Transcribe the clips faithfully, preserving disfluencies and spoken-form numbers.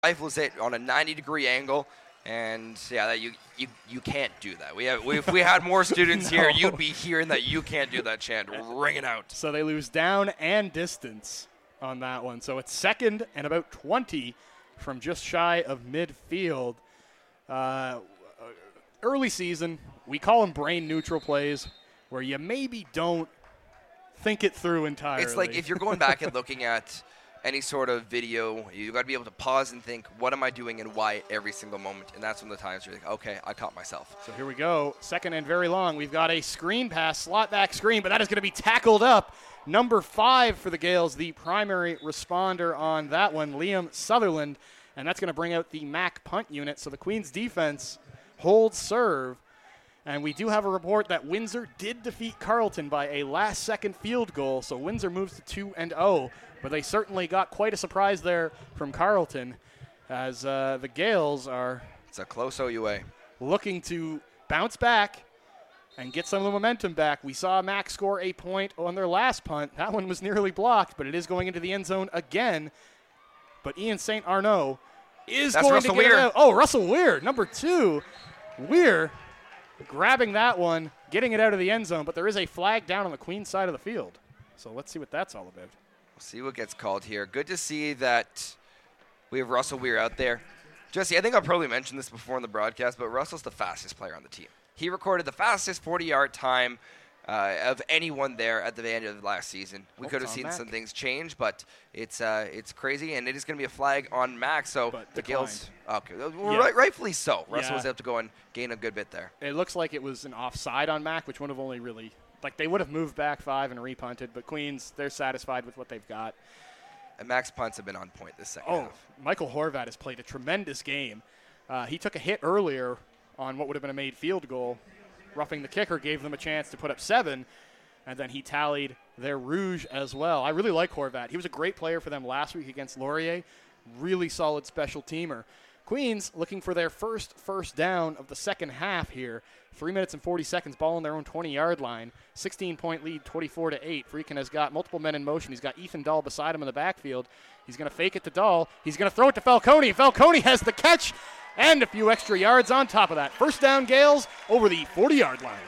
rifles it on a ninety degree angle. And yeah, that you, you you can't do that. We have we, if we had more students no. here, you'd be hearing that you can't do that chant ringing out. So they lose down and distance on that one. So it's second and about twenty from just shy of midfield. Uh, early season, we call them brain neutral plays, where you maybe don't think it through entirely. It's like if you're going back and looking at any sort of video, you got to be able to pause and think, what am I doing and why every single moment? And that's when the times you're like, okay, I caught myself. So here we go. Second and very long. We've got a screen pass, slot back screen, but that is going to be tackled up. Number five for the Gales, the primary responder on that one, Liam Sutherland. And that's going to bring out the M A C punt unit. So the Queens defense holds serve. And we do have a report that Windsor did defeat Carleton by a last-second field goal. So Windsor moves to two and oh. But they certainly got quite a surprise there from Carleton as uh, the Gales are It's a close O U A. looking to bounce back and get some of the momentum back. We saw Mac score a point on their last punt. That one was nearly blocked, but it is going into the end zone again. But Ian Saint Arnaud is That's going Russell to get Weir. it out. Oh, Russell Weir, number two. Weir grabbing that one, getting it out of the end zone, but there is a flag down on the Queens side of the field. So let's see what that's all about. See what gets called here. Good to see that we have Russell Weir out there. Jesse, I think I probably mentioned this before in the broadcast, but Russell's the fastest player on the team. He recorded the fastest forty-yard time uh, of anyone there at the end of last season. We Oh, could have it's on seen Mac. some things change, but it's uh, it's crazy, and it is going to be a flag on Max. So But the declined. Gills, okay, well, Yeah. right, rightfully so. Russell Yeah. was able to go and gain a good bit there. It looks like it was an offside on Mac, which would have only really, like they would have moved back five and repunted, but Queens, they're satisfied with what they've got. And Max punts have been on point this second Oh, half. Michael Horvat has played a tremendous game. Uh, he took a hit earlier on what would have been a made field goal. Roughing the kicker gave them a chance to put up seven, and then he tallied their rouge as well. I really like Horvat. He was a great player for them last week against Laurier. Really solid special teamer. Queens looking for their first first down of the second half here. Three minutes and forty seconds, ball on their own twenty-yard line. sixteen-point lead, twenty-four to eight. Freakin has got multiple men in motion. He's got Ethan Dahl beside him in the backfield. He's going to fake it to Dahl. He's going to throw it to Falcone. Falcone has the catch and a few extra yards on top of that. First down, Gales, over the forty-yard line.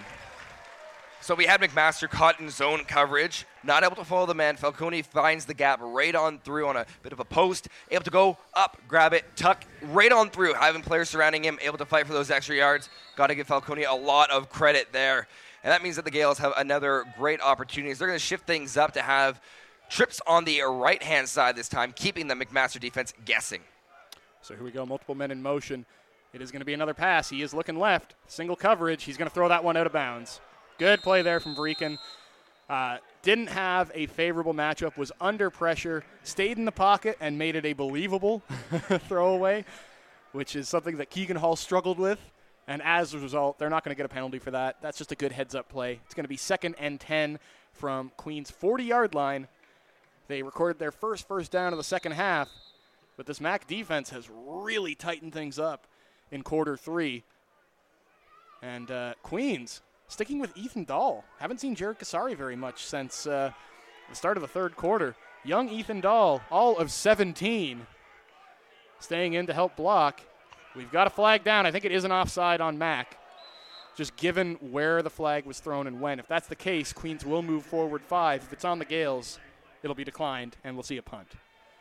So we had McMaster caught in zone coverage, not able to follow the man. Falcone finds the gap right on through on a bit of a post, able to go up, grab it, tuck right on through, having players surrounding him, able to fight for those extra yards. Got to give Falcone a lot of credit there. And that means that the Gales have another great opportunity. They're going to shift things up to have trips on the right-hand side this time, keeping the McMaster defense guessing. So here we go, multiple men in motion. It is going to be another pass. He is looking left, single coverage. He's going to throw that one out of bounds. Good play there from Vreeken. Uh, didn't have a favorable matchup, was under pressure, stayed in the pocket, and made it a believable throwaway, which is something that Keegan Hall struggled with. And as a result, they're not going to get a penalty for that. That's just a good heads-up play. It's going to be second and ten from Queens' forty-yard line. They recorded their first first down of the second half, but this M A C defense has really tightened things up in quarter three. And uh, Queens sticking with Ethan Dahl. Haven't seen Jared Kasari very much since uh, the start of the third quarter. Young Ethan Dahl, all of seventeen, staying in to help block. We've got a flag down. I think it is an offside on Mac, just given where the flag was thrown and when. If that's the case, Queens will move forward five. If it's on the Gales, it'll be declined, and we'll see a punt.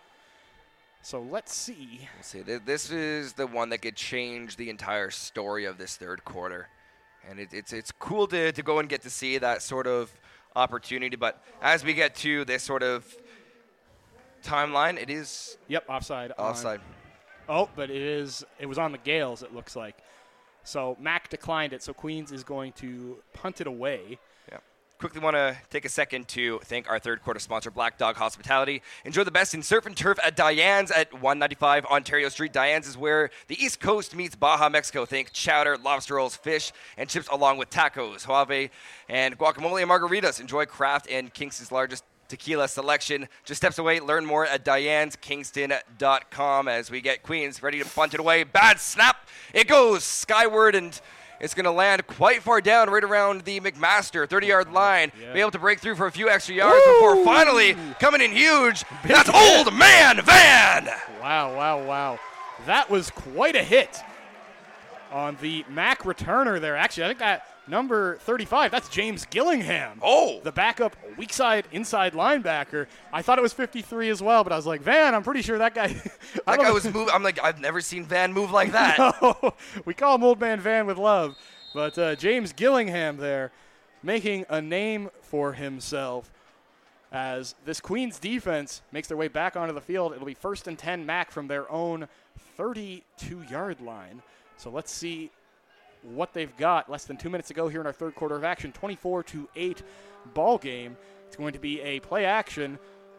So let's see. We'll see. This is the one that could change the entire story of this third quarter. And it, it's it's cool to, to go and get to see that sort of opportunity. But as we get to this sort of timeline, it is Yep, offside. on- offside. Oh, but it is. It was on the Gales, it looks like. So Mac declined it, so Queens is going to punt it away. Yeah. Quickly want to take a second to thank our third quarter sponsor, Black Dog Hospitality. Enjoy the best in surf and turf at Diane's at one ninety-five Ontario Street. Diane's is where the East Coast meets Baja, Mexico. Think chowder, lobster rolls, fish, and chips along with tacos, Huave, and guacamole and margaritas. Enjoy craft and Kingston's largest tequila selection. Just steps away. Learn more at dianes kingston dot com as we get Queens ready to punt it away. Bad snap. It goes skyward, and it's going to land quite far down right around the McMaster thirty-yard line. Yeah. Be able to break through for a few extra yards Woo! before finally coming in huge. That's Old Man Van. Wow, wow, wow. That was quite a hit on the Mac returner there. Actually, I think that number thirty-five, that's James Gillingham. Oh! The backup weak side inside linebacker. I thought it was fifty-three as well, but I was like, Van, I'm pretty sure that guy. That guy was moving. I'm like, I've never seen Van move like that. No, we call him Old Man Van with love. But uh, James Gillingham there making a name for himself as this Queens defense makes their way back onto the field. It'll be first and ten Mac from their own thirty-two-yard line. So let's see what they've got. Less than two minutes to go here in our third quarter of action. twenty-four to eight ball game. It's going to be a play action.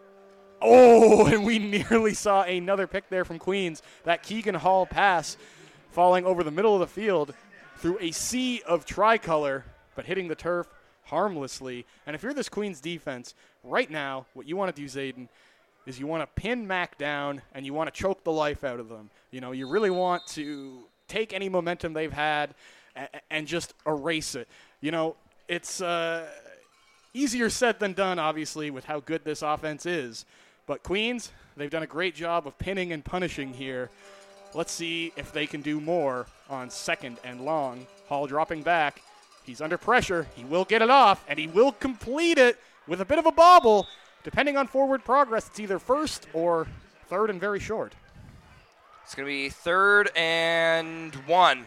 Oh, and we nearly saw another pick there from Queens. That Keegan Hall pass falling over the middle of the field through a sea of tricolor, but hitting the turf harmlessly. And if you're this Queens defense, right now, what you want to do, Zayden, is you want to pin Mac down and you want to choke the life out of them. You know, you really want to take any momentum they've had and, and just erase it. You know, it's uh, easier said than done, obviously, with how good this offense is. But Queens, they've done a great job of pinning and punishing here. Let's see if they can do more on second and long. Hall dropping back. He's under pressure. He will get it off, and he will complete it with a bit of a bobble. Depending on forward progress, it's either first or third and very short. It's going to be third and one,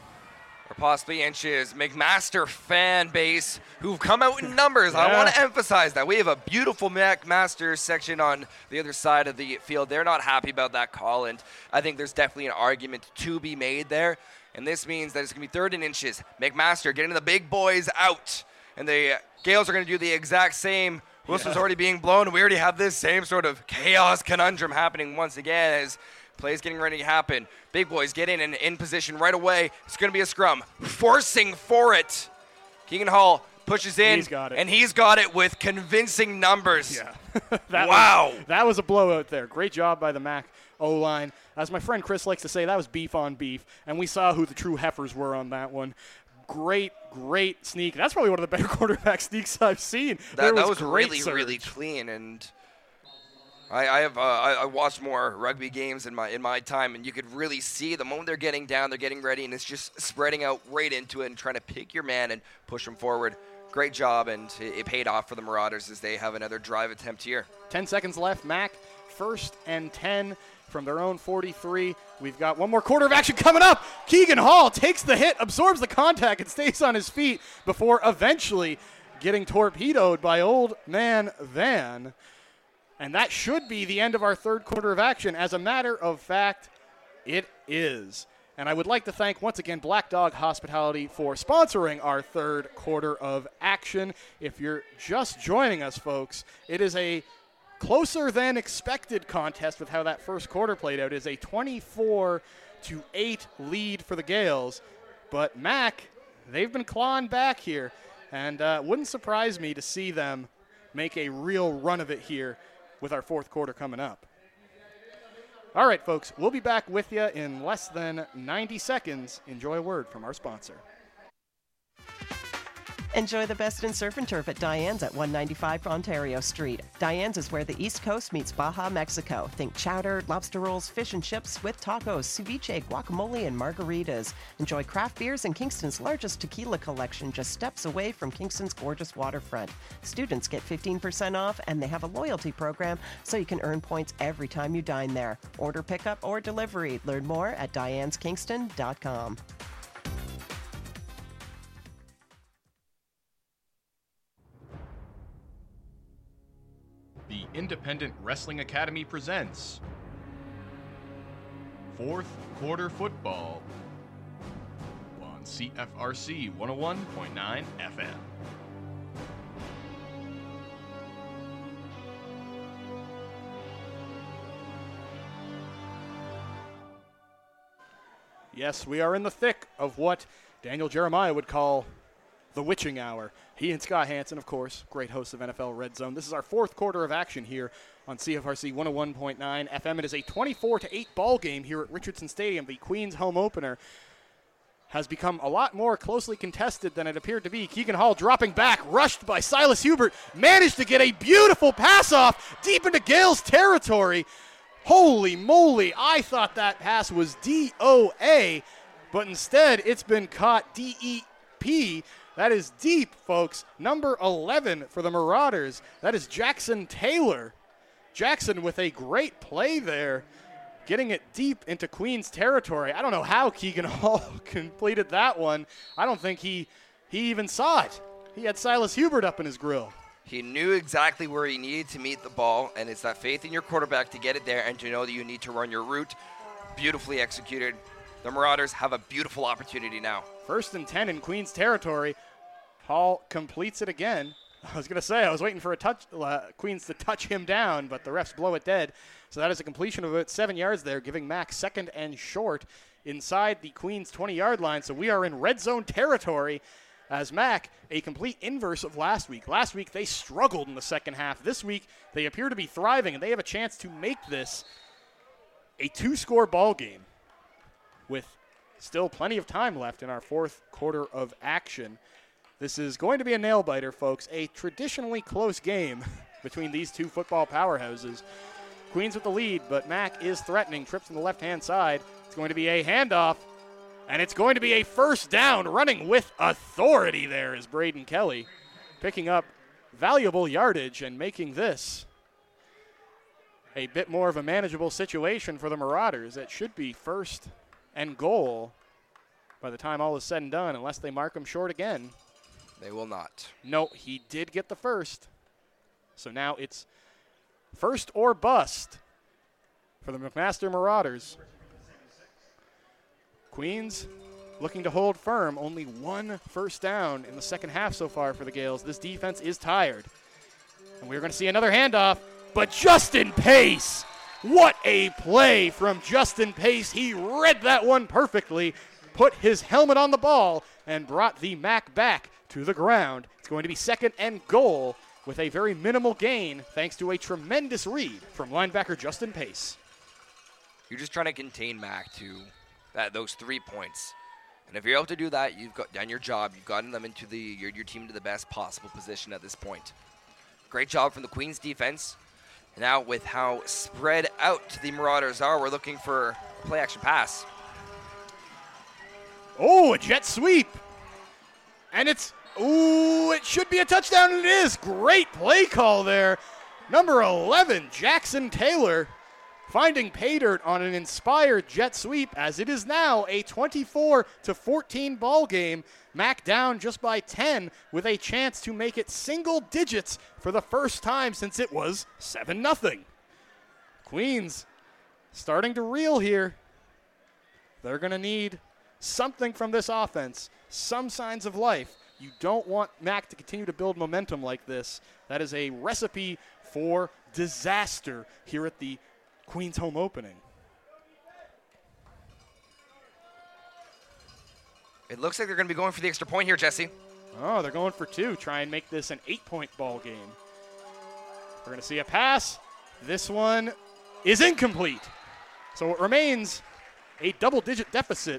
or possibly inches. McMaster fan base who've come out in numbers. Yeah. I want to emphasize that. We have a beautiful McMaster section on the other side of the field. They're not happy about that call, and I think there's definitely an argument to be made there. And this means that it's going to be third and inches. McMaster getting the big boys out, and the Gales are going to do the exact same. Wilson's yeah. already being blown. We already have this same sort of chaos conundrum happening once again as plays getting ready to happen. Big boys get in and in position right away. It's going to be a scrum. Forcing for it. Keegan Hall pushes in, he's got it. and he's got it with convincing numbers. Yeah. that wow. Was, that was a blowout there. Great job by the Mac O-line. As my friend Chris likes to say, that was beef on beef, and we saw who the true heifers were on that one. Great, great sneak. That's probably one of the better quarterback sneaks I've seen. That, was, that was really, surge. really clean, and I, I have uh, I, I watched more rugby games in my in my time, and you could really see the moment they're getting down, they're getting ready, and it's just spreading out right into it and trying to pick your man and push him forward. Great job, and it, it paid off for the Marauders as they have another drive attempt here. Ten seconds left. Mac, first and ten from their own forty-three. We've got one more quarter of action coming up. Keegan Hall takes the hit, absorbs the contact, and stays on his feet before eventually getting torpedoed by Old Man Van. And that should be the end of our third quarter of action. As a matter of fact, it is. And I would like to thank, once again, Black Dog Hospitality for sponsoring our third quarter of action. If you're just joining us, folks, it is a closer than expected contest with how that first quarter played out. It is a twenty-four to eight lead for the Gales. But Mac, they've been clawing back here. And uh, wouldn't surprise me to see them make a real run of it here with our fourth quarter coming up. All right, folks, we'll be back with you in less than ninety seconds. Enjoy a word from our sponsor. Enjoy the best in surf and turf at Diane's at one ninety-five Ontario Street. Diane's is where the East Coast meets Baja, Mexico. Think chowder, lobster rolls, fish and chips with tacos, ceviche, guacamole, and margaritas. Enjoy craft beers and Kingston's largest tequila collection just steps away from Kingston's gorgeous waterfront. Students get fifteen percent off, and they have a loyalty program so you can earn points every time you dine there. Order pickup or delivery. Learn more at dianes kingston dot com. The Independent Wrestling Academy presents Fourth Quarter Football on C F R C one oh one point nine F M. Yes, we are in the thick of what Daniel Jeremiah would call the witching hour. He and Scott Hansen, of course, great hosts of N F L Red Zone. This is our fourth quarter of action here on C F R C one oh one point nine F M. It is a twenty-four to eight ball game here at Richardson Stadium. The Queens home opener has become a lot more closely contested than it appeared to be. Keegan Hall dropping back, rushed by Silas Hubert, managed to get a beautiful pass off deep into Gales territory. Holy moly, I thought that pass was D O A, but instead it's been caught D E P. That is deep, folks. Number eleven for the Marauders. That is Jackson Taylor. Jackson with a great play there, getting it deep into Queens territory. I don't know how Keegan Hall completed that one. I don't think he he even saw it. He had Silas Hubert up in his grill. He knew exactly where he needed to meet the ball, and it's that faith in your quarterback to get it there and to know that you need to run your route. Beautifully executed. The Marauders have a beautiful opportunity now. First and ten in Queens territory. Hall completes it again. I was going to say, I was waiting for a touch, uh, Queens to touch him down, but the refs blow it dead. So that is a completion of about seven yards there, giving Mac second and short inside the Queens twenty-yard line. So we are in red zone territory as Mac, a complete inverse of last week. Last week, they struggled in the second half. This week, they appear to be thriving, and they have a chance to make this a two-score ball game with still plenty of time left in our fourth quarter of action. This is going to be a nail-biter, folks. A traditionally close game between these two football powerhouses. Queens with the lead, but Mac is threatening. Trips on the left-hand side. It's going to be a handoff. And it's going to be a first down, running with authority there is Braden Kelly, picking up valuable yardage and making this a bit more of a manageable situation for the Marauders. It should be first and goal by the time all is said and done, unless they mark him short again. They will not. No, he did get the first. So now it's first or bust for the McMaster Marauders. Queens looking to hold firm. Only one first down in the second half so far for the Gales. This defense is tired. And we're going to see another handoff. But Justin Pace, what a play from Justin Pace. He read that one perfectly, put his helmet on the ball, and brought the Mac back to the ground. It's going to be second and goal with a very minimal gain thanks to a tremendous read from linebacker Justin Pace. You're just trying to contain Mac to that those three points. And if you're able to do that, you've got done your job. You've gotten them into the your, your team to the best possible position at this point. Great job from the Queens defense. Now with how spread out the Marauders are, we're looking for a play action pass. Oh, a jet sweep. And it's, ooh, it should be a touchdown, and it is. Great play call there. Number eleven, Jackson Taylor, finding pay dirt on an inspired jet sweep, as it is now a twenty-four to fourteen ball game. Mac down just by ten with a chance to make it single digits for the first time since it was seven nothing. Queens starting to reel here. They're going to need something from this offense, some signs of life. You don't want Mac to continue to build momentum like this. That is a recipe for disaster here at the Queens home opening. It looks like they're going to be going for the extra point here, Jesse. Oh, they're going for two. Try and make this an eight-point ball game. We're going to see a pass. This one is incomplete. So it remains a double-digit deficit.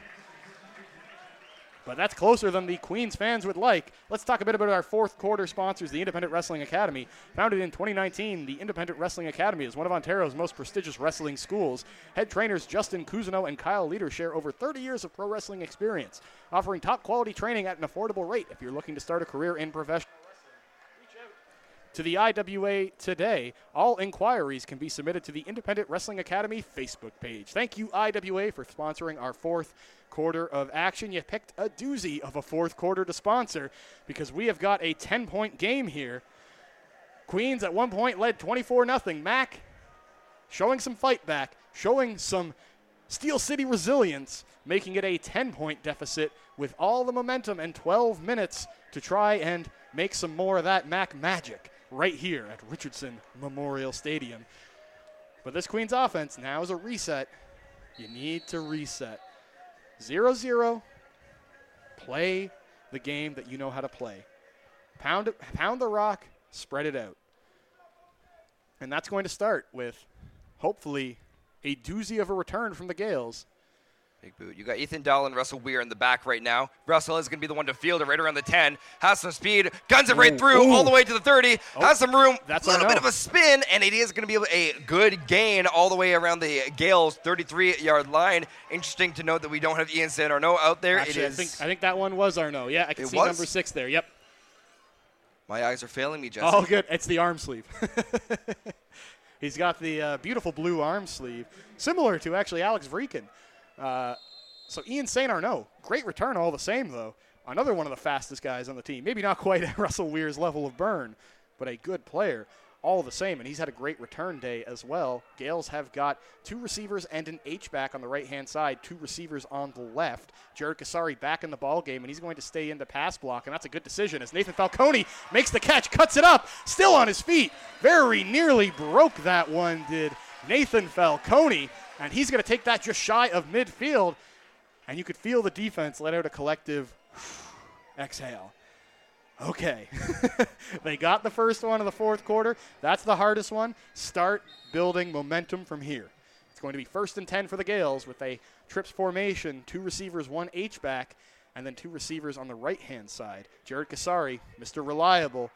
But that's closer than the Queens fans would like. Let's talk a bit about our fourth quarter sponsors, the Independent Wrestling Academy. Founded in twenty nineteen, the Independent Wrestling Academy is one of Ontario's most prestigious wrestling schools. Head trainers Justin Cousineau and Kyle Leader share over thirty years of pro wrestling experience, offering top quality training at an affordable rate if you're looking to start a career in professional. To the I W A today. All inquiries can be submitted to the Independent Wrestling Academy Facebook page. Thank you, I W A, for sponsoring our fourth quarter of action. You picked a doozy of a fourth quarter to sponsor because we have got a ten-point game here. Queens at one point led twenty-four nothing. Mac showing some fight back, showing some Steel City resilience, making it a ten-point deficit with all the momentum and twelve minutes to try and make some more of that Mac magic right here at Richardson Memorial Stadium. But this Queens offense now is a reset. You need to reset. zero zero. Play the game that you know how to play. Pound it, pound the rock, spread it out. And that's going to start with, hopefully, a doozy of a return from the Gales. Big boot. You got Ethan Dell and Russell Weir in the back right now. Russell is going to be the one to field it right around the ten. Has some speed. Guns it right Ooh, through ooh. all the way to the thirty. Oh, has some room. that's a little our bit no. of a spin, and it is going to be a good gain all the way around the Gales thirty-three-yard line. Interesting to note that we don't have Ian Saint Arnaud out there. Actually, it I is. think I think that one was Arnaud. Yeah, I can It see was? number six there. Yep. My eyes are failing me, Jesse. Oh, good. It's the arm sleeve. He's got the uh, beautiful blue arm sleeve, similar to actually Alex Vreekin. Uh, so Ian Saint Arnaud, great return all the same, though. Another one of the fastest guys on the team. Maybe not quite at Russell Weir's level of burn, but a good player all the same. And he's had a great return day as well. Gales have got two receivers and an H-back on the right-hand side, two receivers on the left. Jared Kasari back in the ball game, and he's going to stay into pass block, and that's a good decision as Nathan Falcone makes the catch, cuts it up, still on his feet. Very nearly broke that one, did Nathan Falcone, and he's going to take that just shy of midfield. And you could feel the defense let out a collective exhale. Okay. They got the first one of the fourth quarter. That's the hardest one. Start building momentum from here. It's going to be first and ten for the Gales with a trips formation, two receivers, one H-back, and then two receivers on the right-hand side. Jared Kasari, Mister Reliable,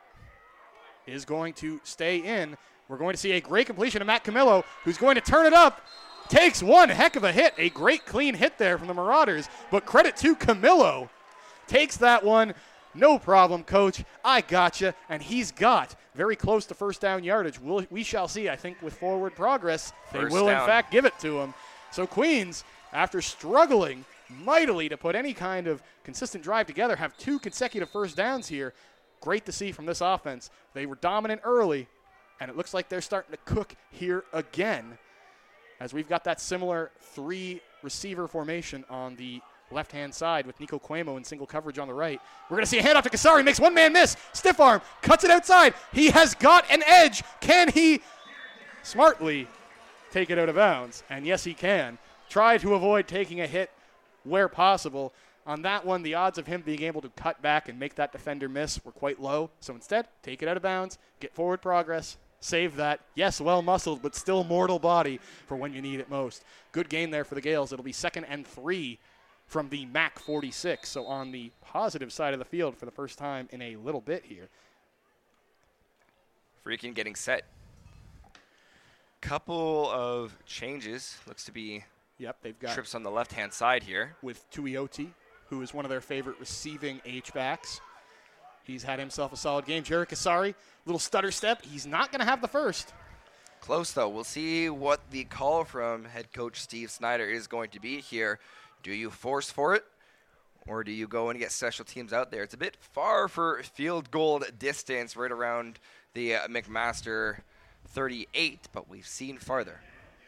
is going to stay in. We're going to see a great completion of Matt Camillo, who's going to turn it up. Takes one heck of a hit. A great clean hit there from the Marauders. But credit to Camillo. Takes that one. No problem, coach. I gotcha. And he's got very close to first down yardage. We'll, we shall see. I think with forward progress, they First will, down. in fact, give it to him. So Queens, after struggling mightily to put any kind of consistent drive together, have two consecutive first downs here. Great to see from this offense. They were dominant early, and it looks like they're starting to cook here again, as we've got that similar three receiver formation on the left-hand side with Nico Cuomo in single coverage on the right. We're going to see a handoff to Kasari. Makes one man miss. Stiff arm. Cuts it outside. He has got an edge. Can he smartly take it out of bounds? And yes, he can. Try to avoid taking a hit where possible. On that one, the odds of him being able to cut back and make that defender miss were quite low. So instead, take it out of bounds, get forward progress, save that. Yes, well-muscled, but still mortal body for when you need it most. Good game there for the Gales. It'll be second and three from the M A C forty-six. So on the positive side of the field for the first time in a little bit here. Freaking getting set. Couple of changes. Looks to be Yep, they've got trips on the left-hand side here. with Tuioti, who is one of their favorite receiving H-backs. He's had himself a solid game. Jared Kasari, little stutter step. He's not going to have the first. Close, though. We'll see what the call from head coach Steve Snyder is going to be here. Do you force for it, or do you go and get special teams out there? It's a bit far for field goal distance, right around the uh, McMaster thirty-eight, but we've seen farther.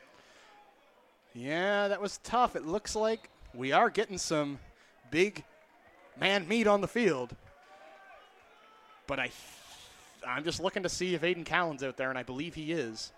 Yeah, that was tough. It looks like we are getting some big man meat on the field. But I, I'm just looking to see if Aiden Callan's out there, and I believe he is.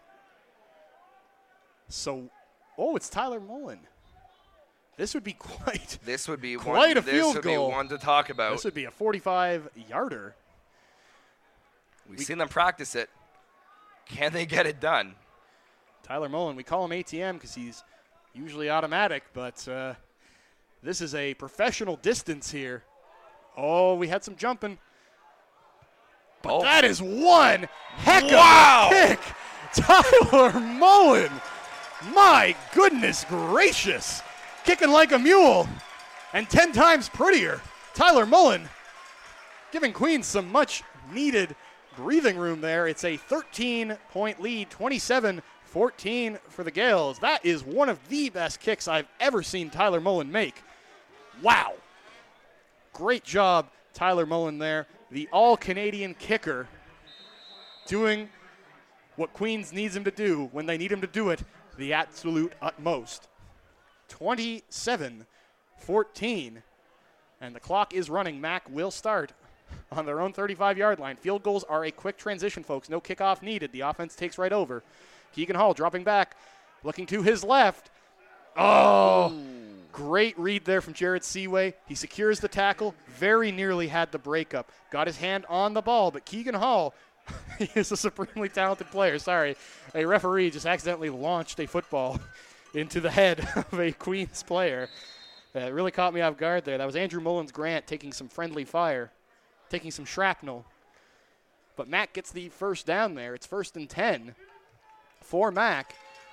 So, oh, it's Tyler Mullen. This would be quite This would be Quite one, a field this would goal. be one to talk about. This would be a forty-five-yarder. We've we- seen them practice it. Can they get it done? Tyler Mullen, we call him A T M because he's usually automatic, but uh, this is a professional distance here. Oh, we had some jumping. But Oh. that is one heck Wow. of a kick. Tyler Mullen. My goodness gracious. Kicking like a mule and ten times prettier. Tyler Mullen giving Queens some much needed breathing room there. It's a thirteen-point lead, twenty-seven fourteen for the Gales. That is one of the best kicks I've ever seen Tyler Mullen make. Wow. Great job, Tyler Mullen there. The all-Canadian kicker doing what Queens needs him to do when they need him to do it, the absolute utmost. twenty-seven fourteen. And the clock is running. Mac will start on their own thirty-five-yard line. Field goals are a quick transition, folks. No kickoff needed. The offense takes right over. Keegan Hall dropping back, looking to his left. Oh, great read there from Jared Seaway. He secures the tackle. Very nearly had the breakup. Got his hand on the ball, but Keegan Hall, he is a supremely talented player. Sorry, a referee just accidentally launched a football into the head of a Queens player. Uh, it really caught me off guard there. That was Andrew Mullins-Grant taking some friendly fire, taking some shrapnel. But Mac gets the first down there. It's first and ten for Mac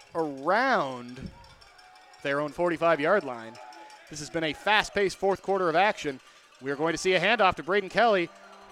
around their own forty-five-yard line. This has been a fast-paced fourth quarter of action. We're going to see a handoff to Braden Kelly.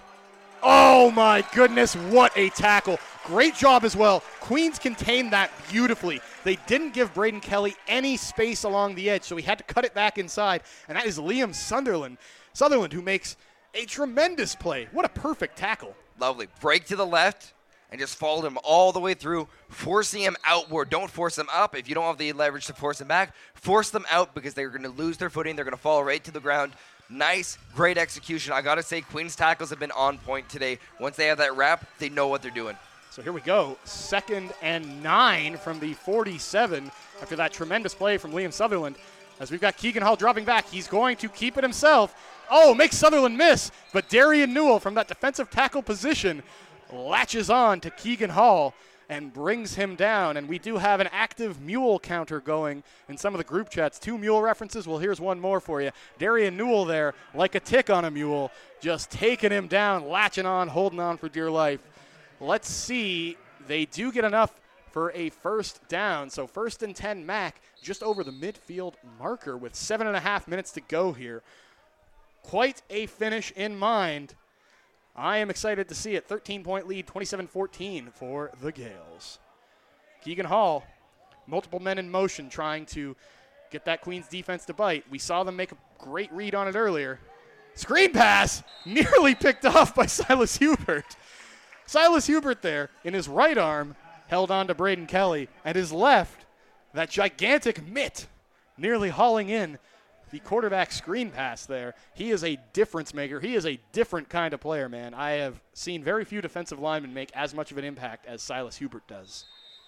Oh, my goodness, what a tackle. Great job as well. Queens contained that beautifully. They didn't give Braden Kelly any space along the edge, so he had to cut it back inside, and that is Liam Sunderland. Sutherland, who makes a tremendous play. What a perfect tackle. Lovely. Break to the left and just followed him all the way through, forcing him outward. Don't force him up. If you don't have the leverage to force him back, force them out because they're going to lose their footing. They're going to fall right to the ground. Nice, great execution. I got to say, Queens tackles have been on point today. Once they have that wrap, they know what they're doing. So here we go. Second and nine from the forty-seven after that tremendous play from Liam Sutherland. As we've got Keegan Hall dropping back, he's going to keep it himself. Oh, makes Sutherland miss, but Darian Newell from that defensive tackle position latches on to Keegan Hall and brings him down. And we do have an active mule counter going in some of the group chats. Two mule references. Well, here's one more for you. Darian Newell there, like a tick on a mule, just taking him down, latching on, holding on for dear life. Let's see. They do get enough for a first down. So first and ten, Mac, just over the midfield marker with seven and a half minutes to go here. Quite a finish in mind. I am excited to see it. thirteen-point lead, twenty-seven fourteen for the Gales. Keegan Hall, multiple men in motion trying to get that Queens defense to bite. We saw them make a great read on it earlier. Screen pass, nearly picked off by Silas Hubert. Silas Hubert there in his right arm held on to Braden Kelly, and his left, that gigantic mitt, nearly hauling in the quarterback screen pass there. He is a difference maker. He is a different kind of player, man. I have seen very few defensive linemen make as much of an impact as Silas Hubert does.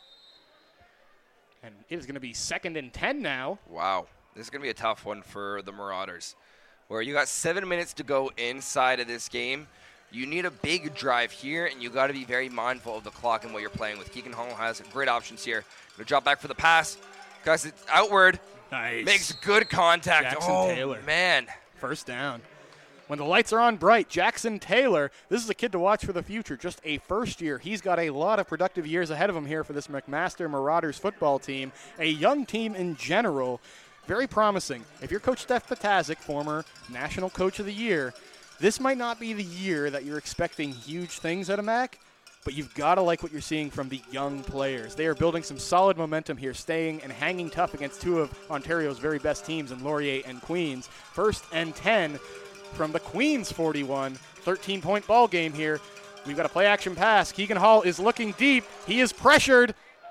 And it is going to be second and ten now. Wow. This is going to be a tough one for the Marauders, where you got seven minutes to go inside of this game. You need a big drive here, and you got to be very mindful of the clock and what you're playing with. Keegan Hall has great options here. Going to drop back for the pass. Guys, it's outward. Nice. Makes good contact. Jackson oh, Taylor. man. First down. When the lights are on bright, Jackson Taylor, this is a kid to watch for the future. Just a first year. He's got a lot of productive years ahead of him here for this McMaster Marauders football team. A young team in general. Very promising. If you're Coach Steph Patazik, former National Coach of the Year, this might not be the year that you're expecting huge things out of Mac, but you've got to like what you're seeing from the young players. They are building some solid momentum here, staying and hanging tough against two of Ontario's very best teams in Laurier and Queens. First and ten from the Queens forty-one. thirteen-point ball game here. We've got a play-action pass. Keegan Hall is looking deep. He is pressured.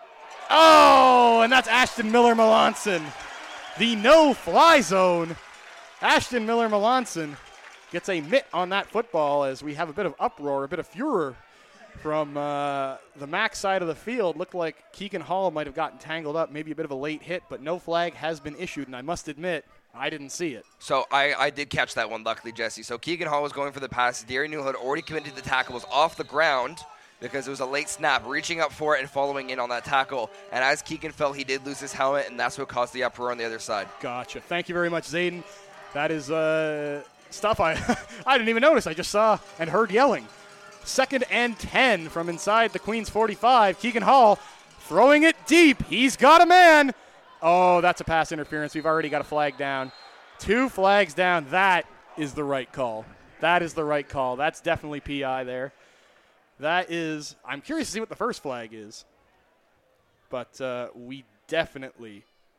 Oh, and that's Ashton Miller-Melanson. The no-fly zone. Ashton Miller-Melanson gets a mitt on that football as we have a bit of uproar, a bit of furor from uh, the Mac side of the field. Looked like Keegan Hall might have gotten tangled up, maybe a bit of a late hit, but no flag has been issued, and I must admit, I didn't see it. So I, I did catch that one, luckily, Jesse. So Keegan Hall was going for the pass. Darian Newell had already committed the tackle, was off the ground because it was a late snap, reaching up for it and following in on that tackle. And as Keegan fell, he did lose his helmet, and that's what caused the uproar on the other side. Gotcha. Thank you very much, Zayden. That is uh, stuff I, I didn't even notice. I just saw and heard yelling. Second and ten from inside the Queens forty-five. Keegan Hall throwing it deep. He's got a man. Oh, that's a pass interference. We've already got a flag down. Two flags down. That is the right call. That is the right call. That's definitely P I there. That is, I'm curious to see what the first flag is. But uh, we definitely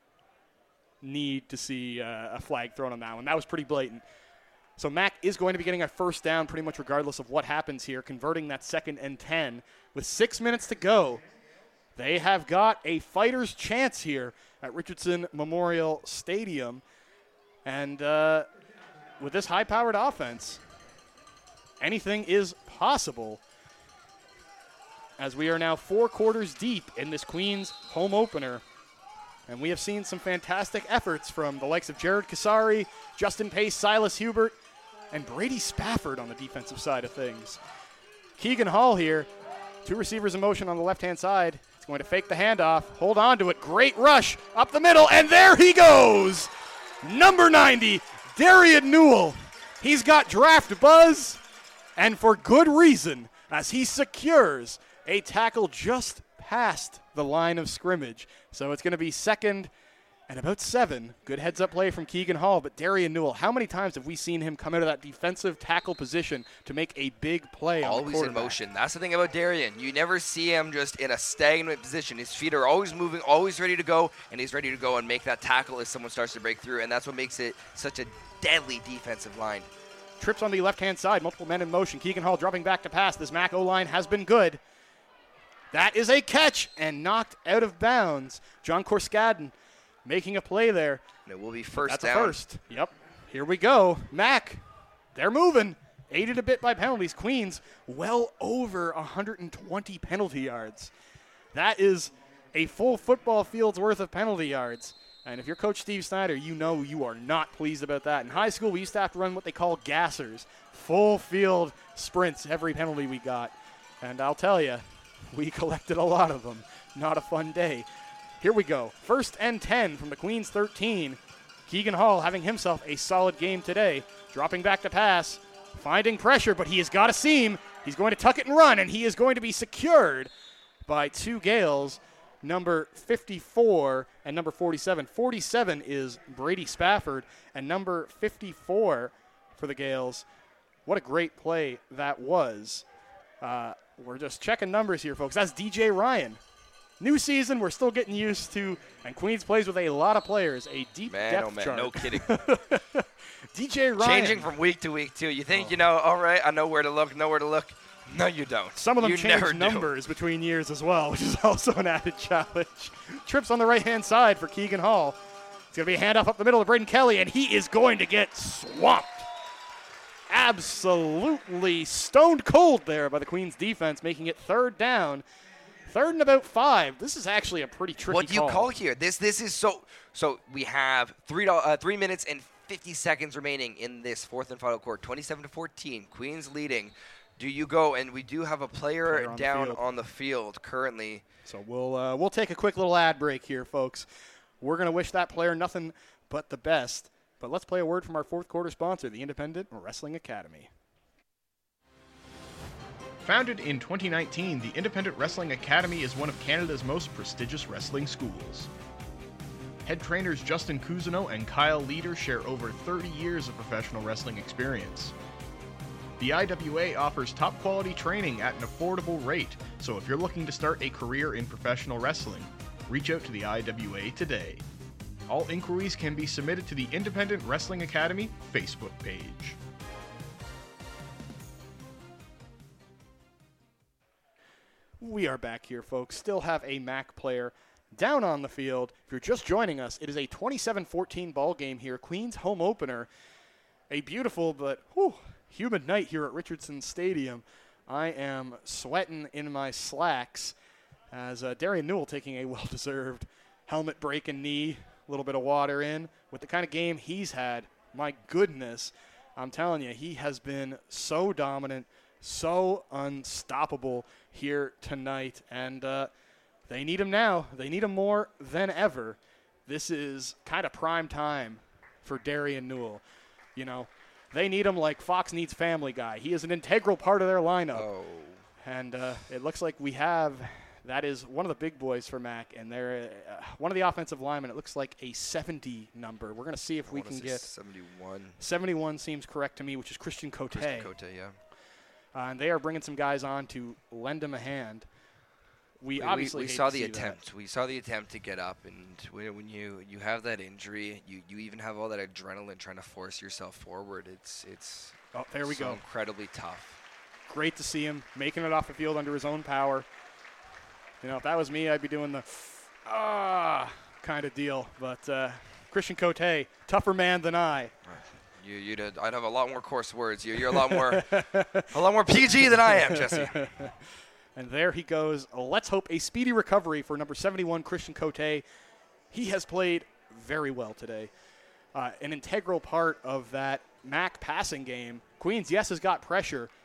need to see uh, a flag thrown on that one. That was pretty blatant. So Mac is going to be getting a first down pretty much regardless of what happens here, converting that second and ten. With six minutes to go, they have got a fighter's chance here at Richardson Memorial Stadium. And uh, with this high-powered offense, anything is possible, as we are now four quarters deep in this Queens home opener. And we have seen some fantastic efforts from the likes of Jared Kasari, Justin Pace, Silas Hubert, and Brady Spafford on the defensive side of things. Keegan Hall here, two receivers in motion on the left-hand side. It's He's going to fake the handoff, hold on to it. Great rush up the middle, and there he goes. Number ninety, Darian Newell. He's got draft buzz, and for good reason, as he secures a tackle just past the line of scrimmage. So it's going to be second and about seven. Good heads-up play from Keegan Hall, but Darian Newell, how many times have we seen him come out of that defensive tackle position to make a big play on the Always in quarterback? motion. That's the thing about Darian. You never see him just in a stagnant position. His feet are always moving, always ready to go, and he's ready to go and make that tackle if someone starts to break through, and that's what makes it such a deadly defensive line. Trips on the left-hand side, multiple men in motion. Keegan Hall dropping back to pass. This Mac O-line has been good. That is a catch and knocked out of bounds. John Corskadden making a play there. And it will be first That's down. a first. Yep. Here we go. Mac, they're moving. Aided a bit by penalties. Queens, well over one hundred twenty penalty yards. That is a full football field's worth of penalty yards. And if you're Coach Steve Snyder, you know you are not pleased about that. In high school, we used to have to run what they call gassers, full field sprints every penalty we got. And I'll tell you, we collected a lot of them. Not a fun day. Here we go. First and ten from the Queens thirteen. Keegan Hall having himself a solid game today. Dropping back to pass. Finding pressure, but he has got a seam. He's going to tuck it and run, and he is going to be secured by two Gales, number fifty-four and number forty-seven. forty-seven is Brady Spafford, and number fifty-four for the Gales. What a great play that was. Uh, we're just checking numbers here, folks. That's D J Ryan. New season, we're still getting used to, and Queens plays with a lot of players, a deep Man, depth oh man, chart. no kidding. D J Ryan. Changing from week to week, too. You think, oh. you know, all right, I know where to look, know where to look. No, you don't. Some of them you change never numbers do. between years as well, which is also an added challenge. Trips on the right-hand side for Keegan Hall. It's going to be a handoff up the middle to Braden Kelly, and he is going to get swamped. Absolutely stoned cold there by the Queens defense, making it third down. Third and about five. This is actually a pretty tricky call. What do you call. call here? This this is so so we have three uh, three minutes and fifty seconds remaining in this fourth and final quarter. twenty-seven to fourteen. Queens leading. Do you go? And we do have a player, player on down the on the field currently. So we'll uh, we'll take a quick little ad break here, folks. We're gonna wish that player nothing but the best. But let's play a word from our fourth quarter sponsor, the Independent Wrestling Academy. Founded in twenty nineteen, the Independent Wrestling Academy is one of Canada's most prestigious wrestling schools. Head trainers Justin Cousineau and Kyle Leader share over thirty years of professional wrestling experience. The I W A offers top quality training at an affordable rate, so if you're looking to start a career in professional wrestling, reach out to the I W A today. All inquiries can be submitted to the Independent Wrestling Academy Facebook page. We are back here, folks. Still have a M A C player down on the field. If you're just joining us, it is a twenty-seven fourteen ball game here. Queens home opener. A beautiful but whew, humid night here at Richardson Stadium. I am sweating in my slacks as uh, Darian Newell taking a well-deserved helmet break and knee. A little bit of water in. With the kind of game he's had, my goodness, I'm telling you, he has been so dominant, so unstoppable here tonight, and uh, they need him now. They need him more than ever. This is kind of prime time for Darian Newell. You know, they need him like Fox needs Family Guy. He is an integral part of their lineup. Oh. And uh, it looks like we have, that is one of the big boys for M A C, and they're uh, one of the offensive linemen. It looks like a seventy number. We're going to see if we can get seventy-one. seventy-one seems correct to me, which is Christian Cote. Christian Cote, yeah. Uh, and they are bringing some guys on to lend him a hand. We, We, obviously we, we hate saw to the see attempt. that. We saw the attempt to get up, and when, when you, you have that injury, you, you even have all that adrenaline trying to force yourself forward. It's it's Oh, there we so go. incredibly tough. Great to see him making it off the field under his own power. You know, if that was me, I'd be doing the ah kind of deal. But uh, Christian Cote, tougher man than I. You, you'd, I'd have a lot more coarse words. You, you're a lot more, a lot more P G than I am, Jesse. And there he goes. Let's hope a speedy recovery for number seventy-one, Christian Cote. He has played very well today. Uh, an integral part of that M A C passing game. Queens, yes, has got pressure,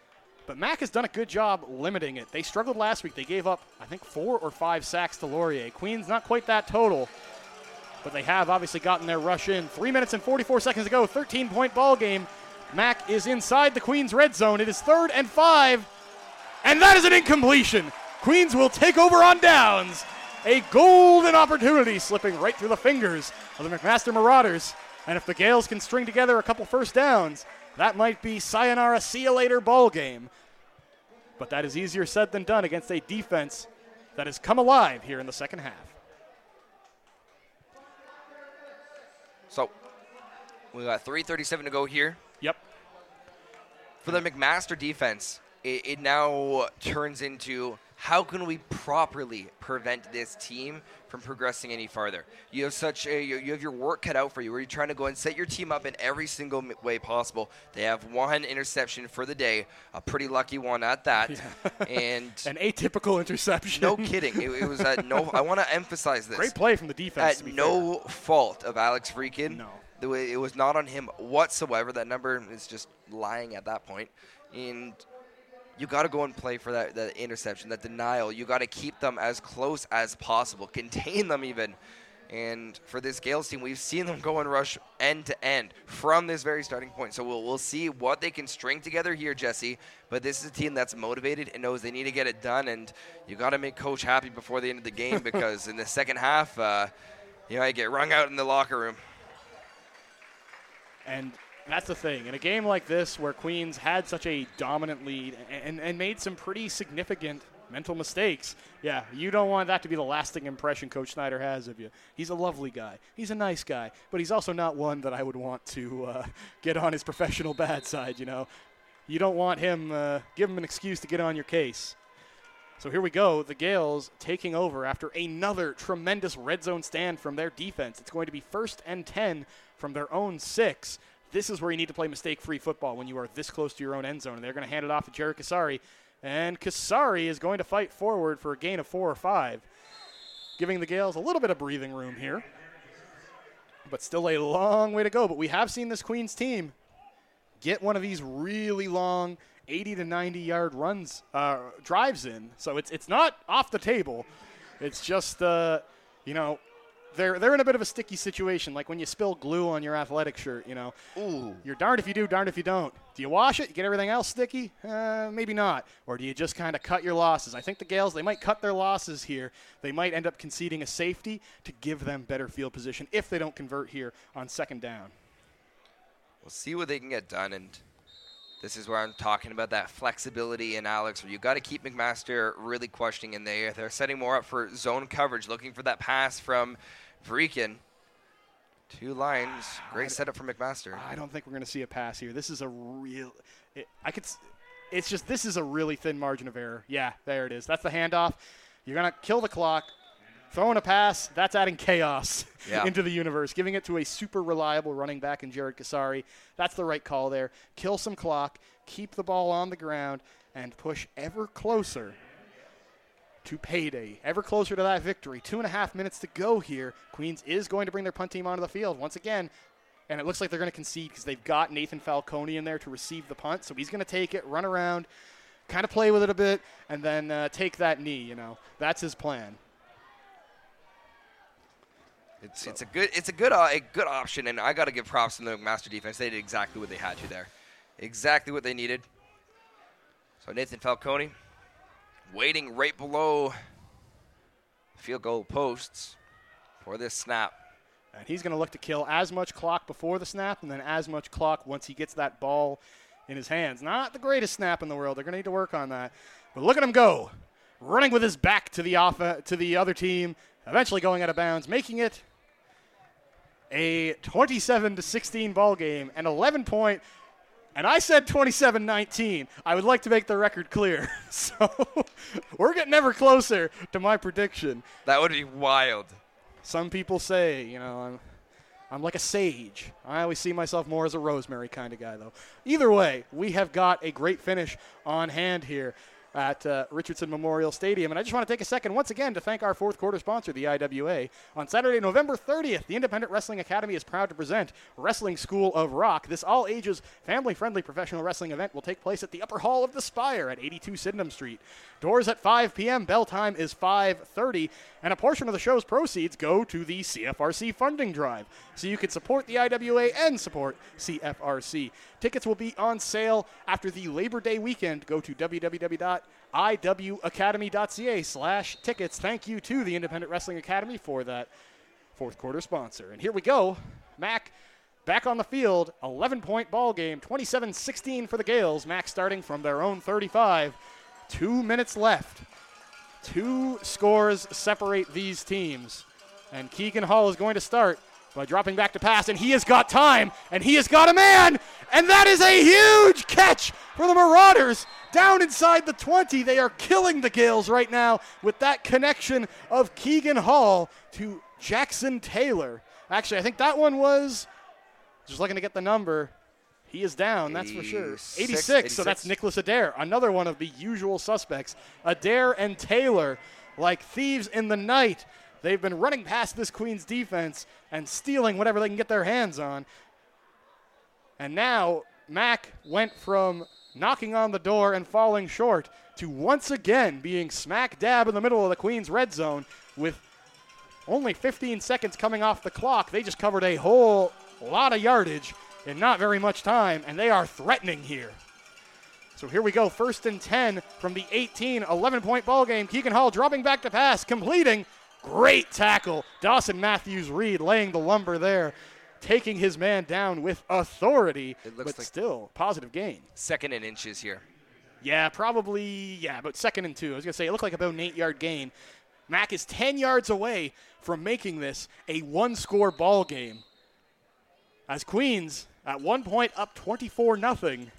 But Mac has done a good job limiting it. They struggled last week. They gave up, I think, four or five sacks to Laurier. Queens, not quite that total, but they have obviously gotten their rush in. Three minutes and forty-four seconds to go, thirteen-point ball game. Mac is inside the Queens red zone. It is third and five, and that is an incompletion. Queens will take over on downs. A golden opportunity slipping right through the fingers of the McMaster Marauders. And if the Gales can string together a couple first downs, that might be sayonara, see you later ball game. But that is easier said than done against a defense that has come alive here in the second half. So we got three thirty-seven to go here. Yep. For the McMaster defense, it, it now turns into how can we properly prevent this team from progressing any farther? You have such a, you you have your work cut out for you where you're trying to go and set your team up in every single way possible. They have one interception for the day, a pretty lucky one at that. Yeah. And an atypical interception. No kidding. It, it was at no, I want to emphasize this. Great play from the defense. At no fair. fault of Alex Freakin. No. The way, it was not on him whatsoever. That number is just lying at that point. And you got to go and play for that, that interception, that denial. You got to keep them as close as possible, contain them even. And for this Gales team, we've seen them go and rush end to end from this very starting point. So we'll we'll see what they can string together here, Jesse. But this is a team that's motivated and knows they need to get it done. And you got to make Coach happy before the end of the game because in the second half, uh, you know, you get wrung out in the locker room. And that's the thing. In a game like this where Queens had such a dominant lead and, and made some pretty significant mental mistakes, yeah, you don't want that to be the lasting impression Coach Snyder has of you. He's a lovely guy. He's a nice guy. But he's also not one that I would want to uh, get on his professional bad side, you know. You don't want him, uh, give him an excuse to get on your case. So here we go, the Gales taking over after another tremendous red zone stand from their defense. It's going to be first and ten from their own six. This is where you need to play mistake-free football when you are this close to your own end zone. And they're going to hand it off to Jared Kasari. And Kasari is going to fight forward for a gain of four or five, giving the Gales a little bit of breathing room here. But still a long way to go. But we have seen this Queens team get one of these really long eighty to ninety yard runs, uh, drives in. So it's it's not off the table. It's just, uh, you know, They're they're in a bit of a sticky situation, like when you spill glue on your athletic shirt, you know. Ooh. You're darned if you do, darned if you don't. Do you wash it? You get everything else sticky? Uh, maybe not. Or do you just kind of cut your losses? I think the Gales, they might cut their losses here. They might end up conceding a safety to give them better field position if they don't convert here on second down. We'll see what they can get done, and this is where I'm talking about that flexibility in Alex, where you got to keep McMaster really questioning in there. They're setting more up for zone coverage, looking for that pass from Vrikin. Two lines. Great setup for McMaster. I don't think we're going to see a pass here. This is a real it, – I could. It's just this is a really thin margin of error. Yeah, there it is. That's the handoff. You're going to kill the clock. Throwing a pass, that's adding chaos yeah. into the universe. Giving it to a super reliable running back in Jared Kasari. That's the right call there. Kill some clock, keep the ball on the ground, and push ever closer to payday, ever closer to that victory. Two and a half minutes to go here. Queens is going to bring their punt team onto the field once again, and it looks like they're going to concede because they've got Nathan Falcone in there to receive the punt. So he's going to take it, run around, kind of play with it a bit, and then uh, take that knee, you know. That's his plan. It's so. it's a good it's a good uh, a good option, and I got to give props to the McMaster defense. They did exactly what they had to there, exactly what they needed. So Nathan Falcone, waiting right below field goal posts for this snap, and he's going to look to kill as much clock before the snap, and then as much clock once he gets that ball in his hands. Not the greatest snap in the world. They're going to need to work on that. But look at him go, running with his back to the off to the other team, eventually going out of bounds, making it a twenty-seven to sixteen ball game, and eleven point, and I said twenty-seven nineteen. I would like to make the record clear. So we're getting ever closer to my prediction. That would be wild. Some people say, you know, I'm, I'm like a sage. I always see myself more as a rosemary kind of guy, though. Either way, we have got a great finish on hand here. at uh, Richardson Memorial Stadium. And I just want to take a second once again to thank our fourth quarter sponsor, the I W A. On Saturday, November thirtieth, the Independent Wrestling Academy is proud to present Wrestling School of Rock. This all-ages, family-friendly professional wrestling event will take place at the Upper Hall of the Spire at eighty-two Sydenham Street. Doors at five p.m., bell time is five thirty, and a portion of the show's proceeds go to the C F R C funding drive. So you can support the I W A and support C F R C. Tickets will be on sale after the Labor Day weekend. Go to w w w dot i w academy dot c a slash tickets. Thank you to the Independent Wrestling Academy for that fourth quarter sponsor. And here we go. Mac back on the field, eleven-point ball game, twenty-seven sixteen for the Gales. Mac starting from their own thirty-five. Two minutes left. Two scores separate these teams. And Keegan Hall is going to start by dropping back to pass, and he has got time, and he has got a man, and that is a huge catch for the Marauders down inside the twenty. They are killing the Gales right now with that connection of Keegan Hall to Jackson Taylor. Actually, I think that one was, just looking to get the number, he is down, that's for sure. eighty-six, eighty-six, so that's Nicholas Adair, another one of the usual suspects. Adair and Taylor, like thieves in the night, they've been running past this Queens defense and stealing whatever they can get their hands on. And now Mac went from knocking on the door and falling short to once again being smack dab in the middle of the Queens red zone with only fifteen seconds coming off the clock. They just covered a whole lot of yardage in not very much time, and they are threatening here. So here we go, first and ten from the eighteen, eleven-point ball game. Keegan Hall dropping back to pass, completing. Great tackle. Dawson Matthews-Reed laying the lumber there, taking his man down with authority, It looks but like still positive gain. Second and inches here. Yeah, probably, yeah, but second and two. I was going to say, it looked like about an eight-yard gain. Mac is ten yards away from making this a one-score ball game. As Queens, at one point up twenty-four nothing,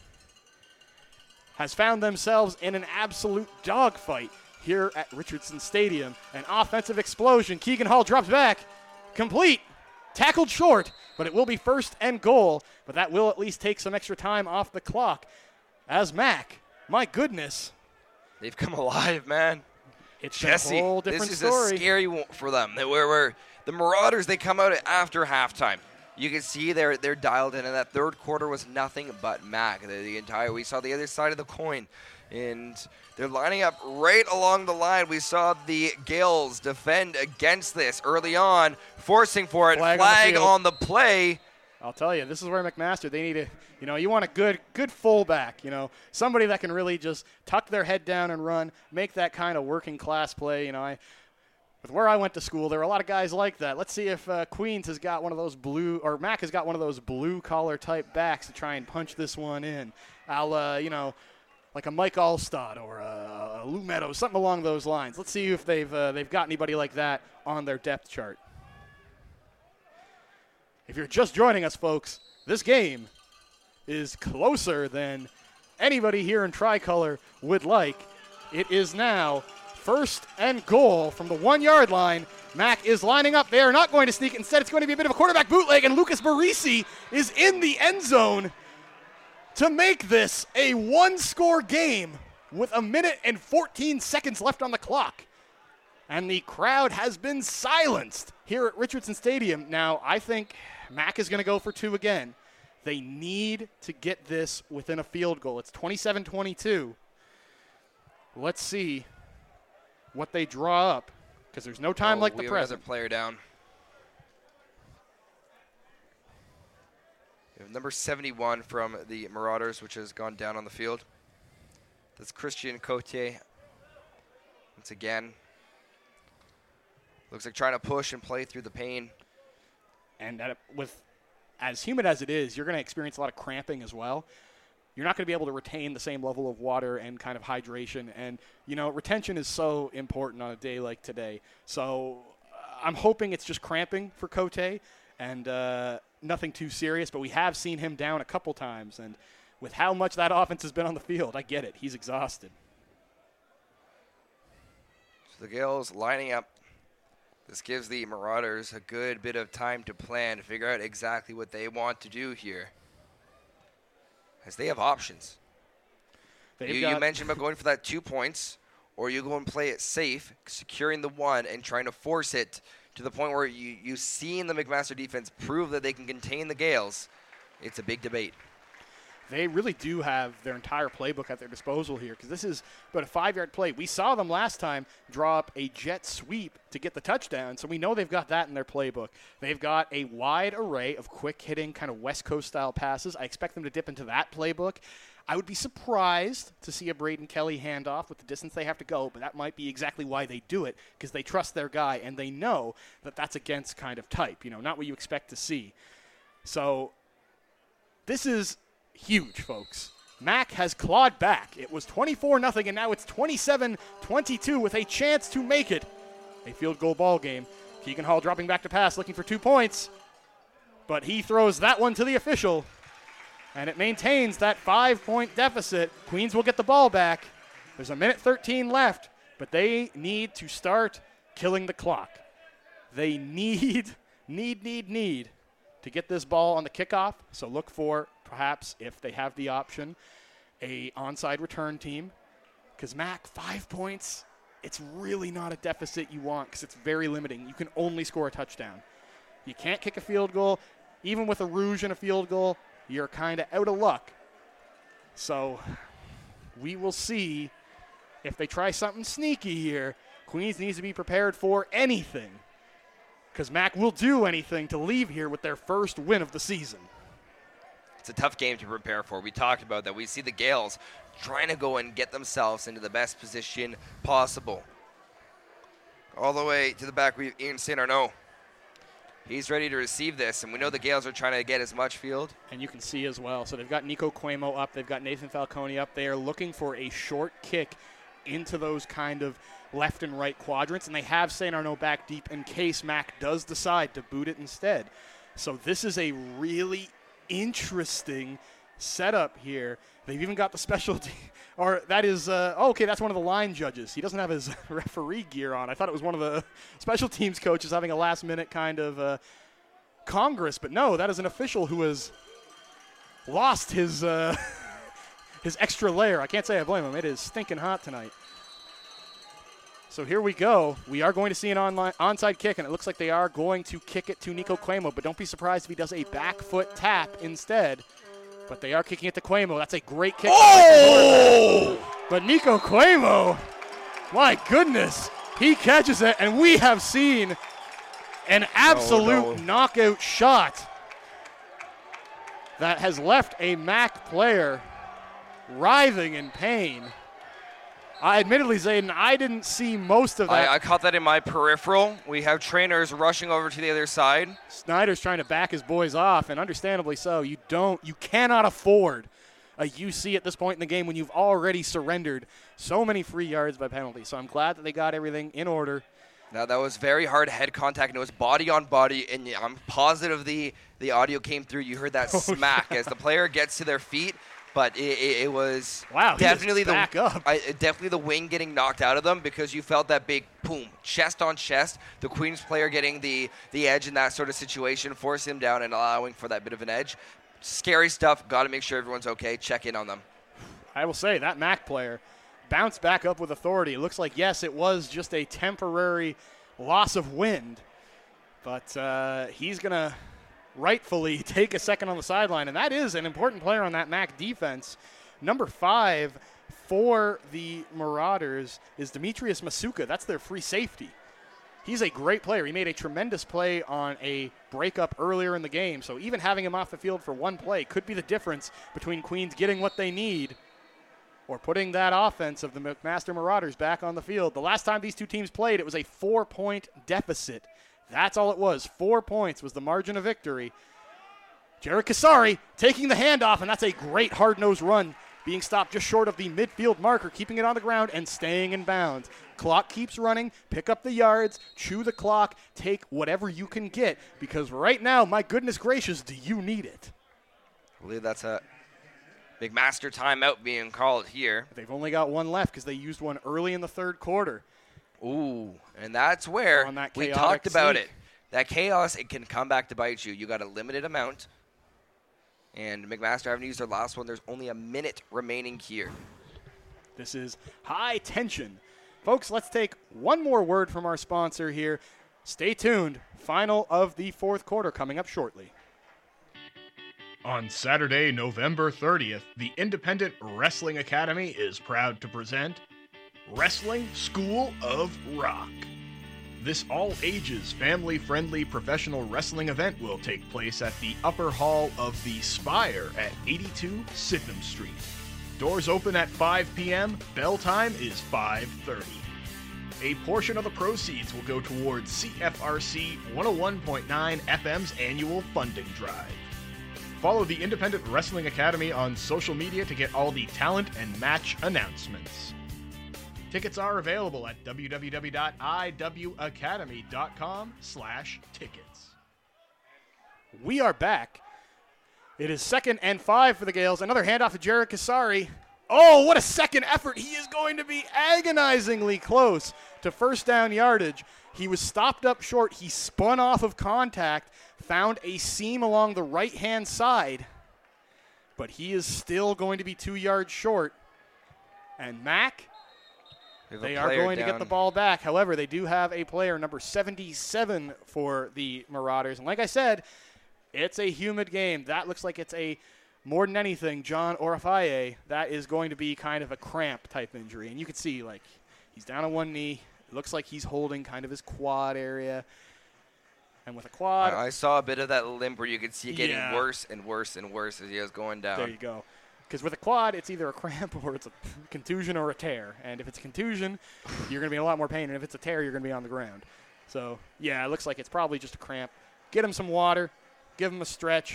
has found themselves in an absolute dogfight here at Richardson Stadium. An offensive explosion. Keegan Hall drops back. Complete. Tackled short, but it will be first and goal. But that will at least take some extra time off the clock. As Mac, my goodness. They've come alive, man. It's Jesse, a whole different this is story. a scary one for them. They were, were the Marauders. They come out after halftime. You can see they're they're dialed in, and that third quarter was nothing but Mac. The, the entire we saw the other side of the coin, and they're lining up right along the line. We saw the Gales defend against this early on, forcing for it. Flag Flag, on the on, the play. I'll tell you, this is where McMaster, they need a, you know, you want a good good fullback, you know, somebody that can really just tuck their head down and run, make that kind of working class play. You know, I, with where I went to school, there were a lot of guys like that. Let's see if uh, Queens has got one of those blue, or Mac has got one of those blue collar type backs to try and punch this one in. I'll, uh, you know, like a Mike Allstott or a, a Lou Meadows, something along those lines. Let's see if they've uh, they've got anybody like that on their depth chart. If you're just joining us, folks, this game is closer than anybody here in Tricolor would like. It is now first and goal from the one-yard line. Mac is lining up. They are not going to sneak. Instead, it's going to be a bit of a quarterback bootleg, and Lucas Barisi is in the end zone to make this a one-score game with a minute and fourteen seconds left on the clock. And the crowd has been silenced here at Richardson Stadium. Now, I think Mac is going to go for two again. They need to get this within a field goal. It's twenty-seven twenty-two. Let's see what they draw up, because there's no time oh, like we the have present. another player down. We have number seventy-one from the Marauders, which has gone down on the field. That's Christian Cotier. Once again, looks like trying to push and play through the pain. And at, with as humid as it is, you're going to experience a lot of cramping as well. You're not going to be able to retain the same level of water and kind of hydration. And, you know, retention is so important on a day like today. So uh, I'm hoping it's just cramping for Cote and uh, nothing too serious. But we have seen him down a couple times. And with how much that offense has been on the field, I get it. He's exhausted. So the Gales lining up. This gives the Marauders a good bit of time to plan, to figure out exactly what they want to do here, as they have options. They've You, got, you mentioned about going for that two points, or you go and play it safe, securing the one and trying to force it to the point where you, you've seen the McMaster defense prove that they can contain the Gales. It's a big debate. They really do have their entire playbook at their disposal here, because this is about a five-yard play. We saw them last time draw up a jet sweep to get the touchdown, so we know they've got that in their playbook. They've got a wide array of quick-hitting, kind of West Coast-style passes. I expect them to dip into that playbook. I would be surprised to see a Braden Kelly handoff with the distance they have to go, but that might be exactly why they do it, because they trust their guy, and they know that that's against kind of type, you know, not what you expect to see. So this is huge, folks. Mac has clawed back. It was twenty-four nothing, and now it's twenty-seven twenty-two with a chance to make it a field goal ball game. Keegan Hall dropping back to pass, looking for two points, but he throws that one to the official, and it maintains that five-point deficit. Queens will get the ball back. There's a minute thirteen left, but they need to start killing the clock. They need, need, need, need to get this ball on the kickoff, so look for perhaps, if they have the option, a onside return team. Because Mac, five points, it's really not a deficit you want because it's very limiting. You can only score a touchdown. You can't kick a field goal. Even with a Rouge and a field goal, you're kind of out of luck. So we will see if they try something sneaky here. Queens needs to be prepared for anything, because Mac will do anything to leave here with their first win of the season. It's a tough game to prepare for. We talked about that. We see the Gales trying to go and get themselves into the best position possible. All the way to the back, we have Ian Saint Arnaud. He's ready to receive this, and we know the Gales are trying to get as much field. And you can see as well. So they've got Nico Cuomo up. They've got Nathan Falcone up. They are looking for a short kick into those kind of left and right quadrants, and they have Saint Arnaud back deep in case Mac does decide to boot it instead. So this is a really interesting setup here. They've even got the special team, or that is, uh, oh, okay, that's one of the line judges. He doesn't have his referee gear on. I thought it was one of the special teams coaches having a last-minute kind of uh, congress, but no, that is an official who has lost his uh, his extra layer. I can't say I blame him. It is stinking hot tonight. So here we go. We are going to see an online, onside kick, and it looks like they are going to kick it to Nico Cuomo, but don't be surprised if he does a back foot tap instead. But they are kicking it to Cuomo. That's a great kick. Oh! But Nico Cuomo, my goodness, he catches it, and we have seen an absolute no, no. knockout shot that has left a Mac player writhing in pain. I admittedly, Zayden, I didn't see most of that. I, I caught that in my peripheral. We have trainers rushing over to the other side. Snyder's trying to back his boys off, and understandably so. You don't, you cannot afford a U C at this point in the game when you've already surrendered so many free yards by penalty. So I'm glad that they got everything in order. Now, that was very hard head contact, and it was body on body, and I'm positive the, the audio came through. You heard that Oh, smack yeah. as the player gets to their feet. But it, it, it was Wow, he is definitely the back up. I, definitely the wing getting knocked out of them, because you felt that big boom, chest on chest. The Queens player getting the, the edge in that sort of situation, forcing him down and allowing for that bit of an edge. Scary stuff. Got to make sure everyone's okay. Check in on them. I will say that Mac player bounced back up with authority. It looks like, yes, it was just a temporary loss of wind, but uh, he's going to rightfully take a second on the sideline, and that is an important player on that Mac defense. Number five for the Marauders is Demetrius Masuka. That's their free safety. He's a great player. He made a tremendous play on a breakup earlier in the game, so even having him off the field for one play could be the difference between Queens getting what they need or putting that offense of the McMaster Marauders back on the field. The last time these two teams played, it was a four-point deficit. That's all it was. Four points was the margin of victory. Jared Kasari taking the handoff, and that's a great hard-nosed run, being stopped just short of the midfield marker, keeping it on the ground and staying in bounds. Clock keeps running. Pick up the yards. Chew the clock. Take whatever you can get, because right now, my goodness gracious, do you need it? I believe that's a McMaster timeout being called here. They've only got one left because they used one early in the third quarter. Ooh, and that's where On that we chaotic talked about sneak. it. That chaos, it can come back to bite you. You got a limited amount, and McMaster haven't used their last one. There's only a minute remaining here. This is High Tension. Folks, let's take one more word from our sponsor here. Stay tuned. Final of the fourth quarter coming up shortly. On Saturday, November thirtieth, the Independent Wrestling Academy is proud to present Wrestling School of Rock. This all-ages, family-friendly professional wrestling event will take place at the Upper Hall of the Spire at eighty-two Sydenham Street. Doors open at five p.m., bell time is five thirty. A portion of the proceeds will go towards C F R C one oh one point nine F M's annual funding drive. Follow the Independent Wrestling Academy on social media to get all the talent and match announcements. Tickets are available at w w w dot i w academy dot com slash tickets. We are back. It is second and five for the Gales. Another handoff to Jared Kasari. Oh, what a second effort. He is going to be agonizingly close to first down yardage. He was stopped up short. He spun off of contact, found a seam along the right-hand side, but he is still going to be two yards short. And Mac, they are going down to get the ball back. However, they do have a player, number seventy-seven for the Marauders. And like I said, it's a humid game. That looks like it's a, more than anything, John Orafaye, that is going to be kind of a cramp type injury. And you can see, like, he's down on one knee. It looks like he's holding kind of his quad area. And with a quad. I saw a bit of that limp where you could see it getting yeah. worse and worse and worse as he was going down. There you go. Because with a quad, it's either a cramp or it's a contusion or a tear. And if it's a contusion, you're going to be in a lot more pain. And if it's a tear, you're going to be on the ground. So, yeah, it looks like it's probably just a cramp. Get him some water. Give him a stretch.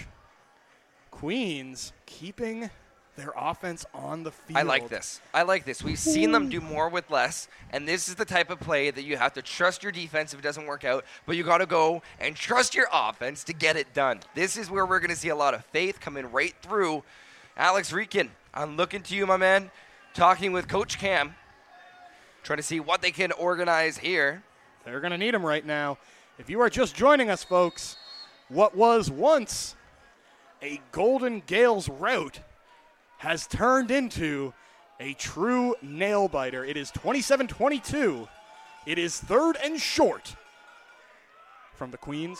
Queens keeping their offense on the field. I like this. I like this. We've seen them do more with less, and this is the type of play that you have to trust your defense if it doesn't work out, but you got to go and trust your offense to get it done. This is where we're going to see a lot of faith coming right through. Alex Rieken, I'm looking to you, my man, talking with Coach Cam, trying to see what they can organize here. They're going to need him right now. If you are just joining us, folks, what was once a Golden Gales route has turned into a true nail-biter. It is twenty-seven twenty-two. It is third and short from the Queens.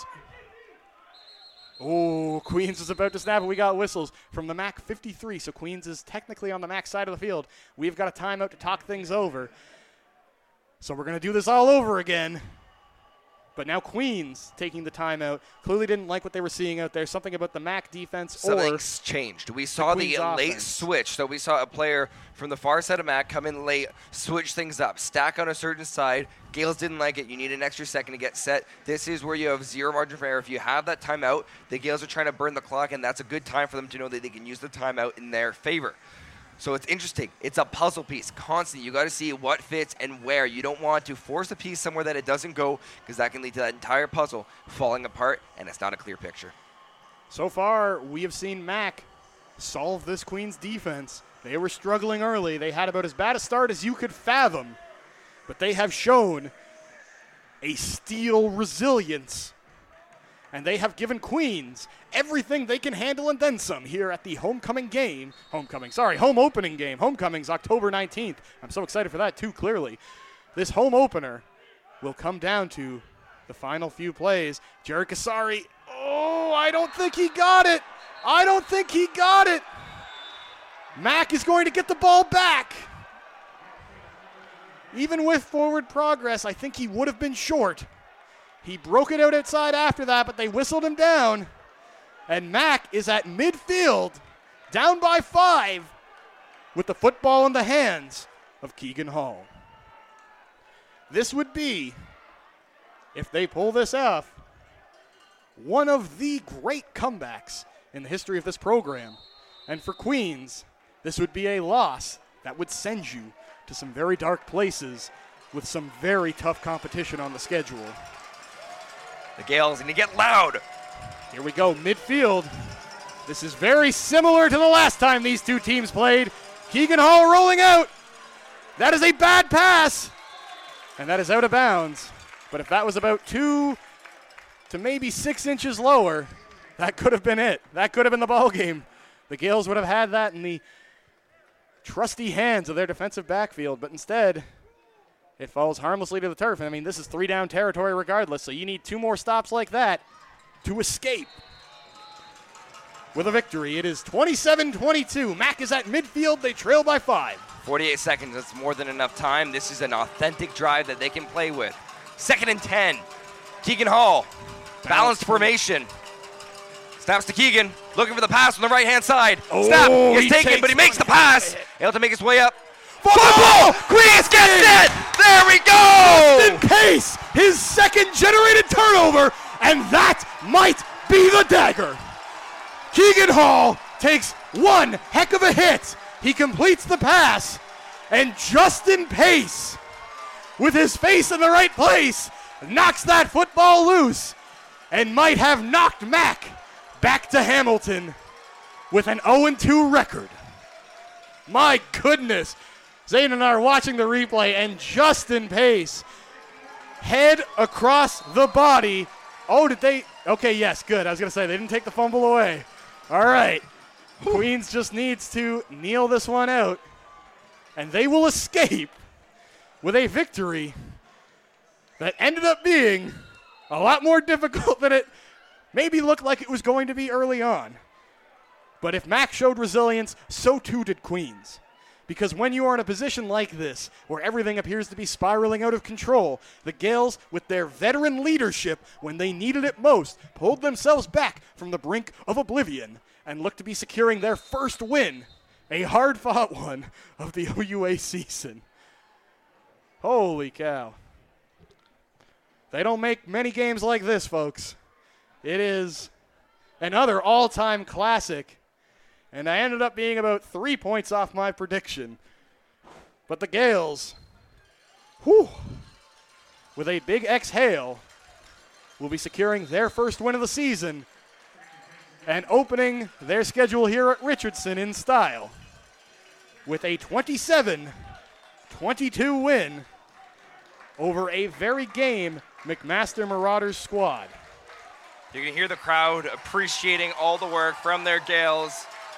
Oh, Queens is about to snap, and we got whistles from the M A C fifty-three, so Queens is technically on the M A C side of the field. We've got a timeout to talk things over. So we're going to do this all over again. But now Queens taking the timeout. Clearly didn't like what they were seeing out there. Something about the M A C defense Something's or changed. We saw the, the late offense. switch. So we saw a player from the far side of M A C come in late, switch things up, stack on a certain side. Gales didn't like it. You need an extra second to get set. This is where you have zero margin for error. If you have that timeout, the Gales are trying to burn the clock, and that's a good time for them to know that they can use the timeout in their favor. So it's interesting. It's a puzzle piece. Constantly, you got to see what fits and where. You don't want to force a piece somewhere that it doesn't go, because that can lead to that entire puzzle falling apart, and it's not a clear picture. So far, we have seen M A C solve this Queens defense. They were struggling early. They had about as bad a start as you could fathom, but they have shown a steel resilience, and they have given Queens everything they can handle and then some here at the homecoming game. Homecoming, sorry, home opening game. Homecoming's October nineteenth. I'm so excited for that, too, clearly. This home opener will come down to the final few plays. Jared Kasari, oh, I don't think he got it. I don't think he got it. Mac is going to get the ball back. Even with forward progress, I think he would have been short. He broke it out outside after that, but they whistled him down. And Mac is at midfield, down by five, with the football in the hands of Keegan Hall. This would be, if they pull this off, one of the great comebacks in the history of this program. And for Queens, this would be a loss that would send you to some very dark places with some very tough competition on the schedule. The Gales going to get loud. Here we go, midfield. This is very similar to the last time these two teams played. Keegan Hall rolling out. That is a bad pass. And that is out of bounds. But if that was about two to maybe six inches lower, that could have been it. That could have been the ball game. The Gales would have had that in the trusty hands of their defensive backfield, but instead it falls harmlessly to the turf. I mean, this is three down territory regardless, so you need two more stops like that to escape with a victory. It is twenty-seven twenty-two. Mac is at midfield. They trail by five. forty-eight seconds, that's more than enough time. This is an authentic drive that they can play with. Second and ten. Keegan Hall, balanced formation. Snaps to Keegan, looking for the pass on the right-hand side. Oh, Snap, gets he taken, takes but he makes the one. pass. Able to make his way up. Football! Queens gets it! There we go! Justin Pace, his second generated turnover, and that might be the dagger. Keegan Hall takes one heck of a hit. He completes the pass, and Justin Pace, with his face in the right place, knocks that football loose and might have knocked Mac back to Hamilton with an oh and two record. My goodness. Zane and I are watching the replay, and Justin Pace, head across the body. Oh, did they? Okay, yes, good. I was going to say, they didn't take the fumble away. All right. Queens just needs to kneel this one out, and they will escape with a victory that ended up being a lot more difficult than it maybe looked like it was going to be early on. But if Mac showed resilience, so too did Queens. Because when you are in a position like this, where everything appears to be spiraling out of control, the Gales, with their veteran leadership, when they needed it most, pulled themselves back from the brink of oblivion and looked to be securing their first win, a hard-fought one of the O U A season. Holy cow. They don't make many games like this, folks. It is another all-time classic, and I ended up being about three points off my prediction. But the Gales, whew, with a big exhale, will be securing their first win of the season and opening their schedule here at Richardson in style with a twenty-seven twenty-two win over a very game McMaster Marauders squad. You can hear the crowd appreciating all the work from their Gales.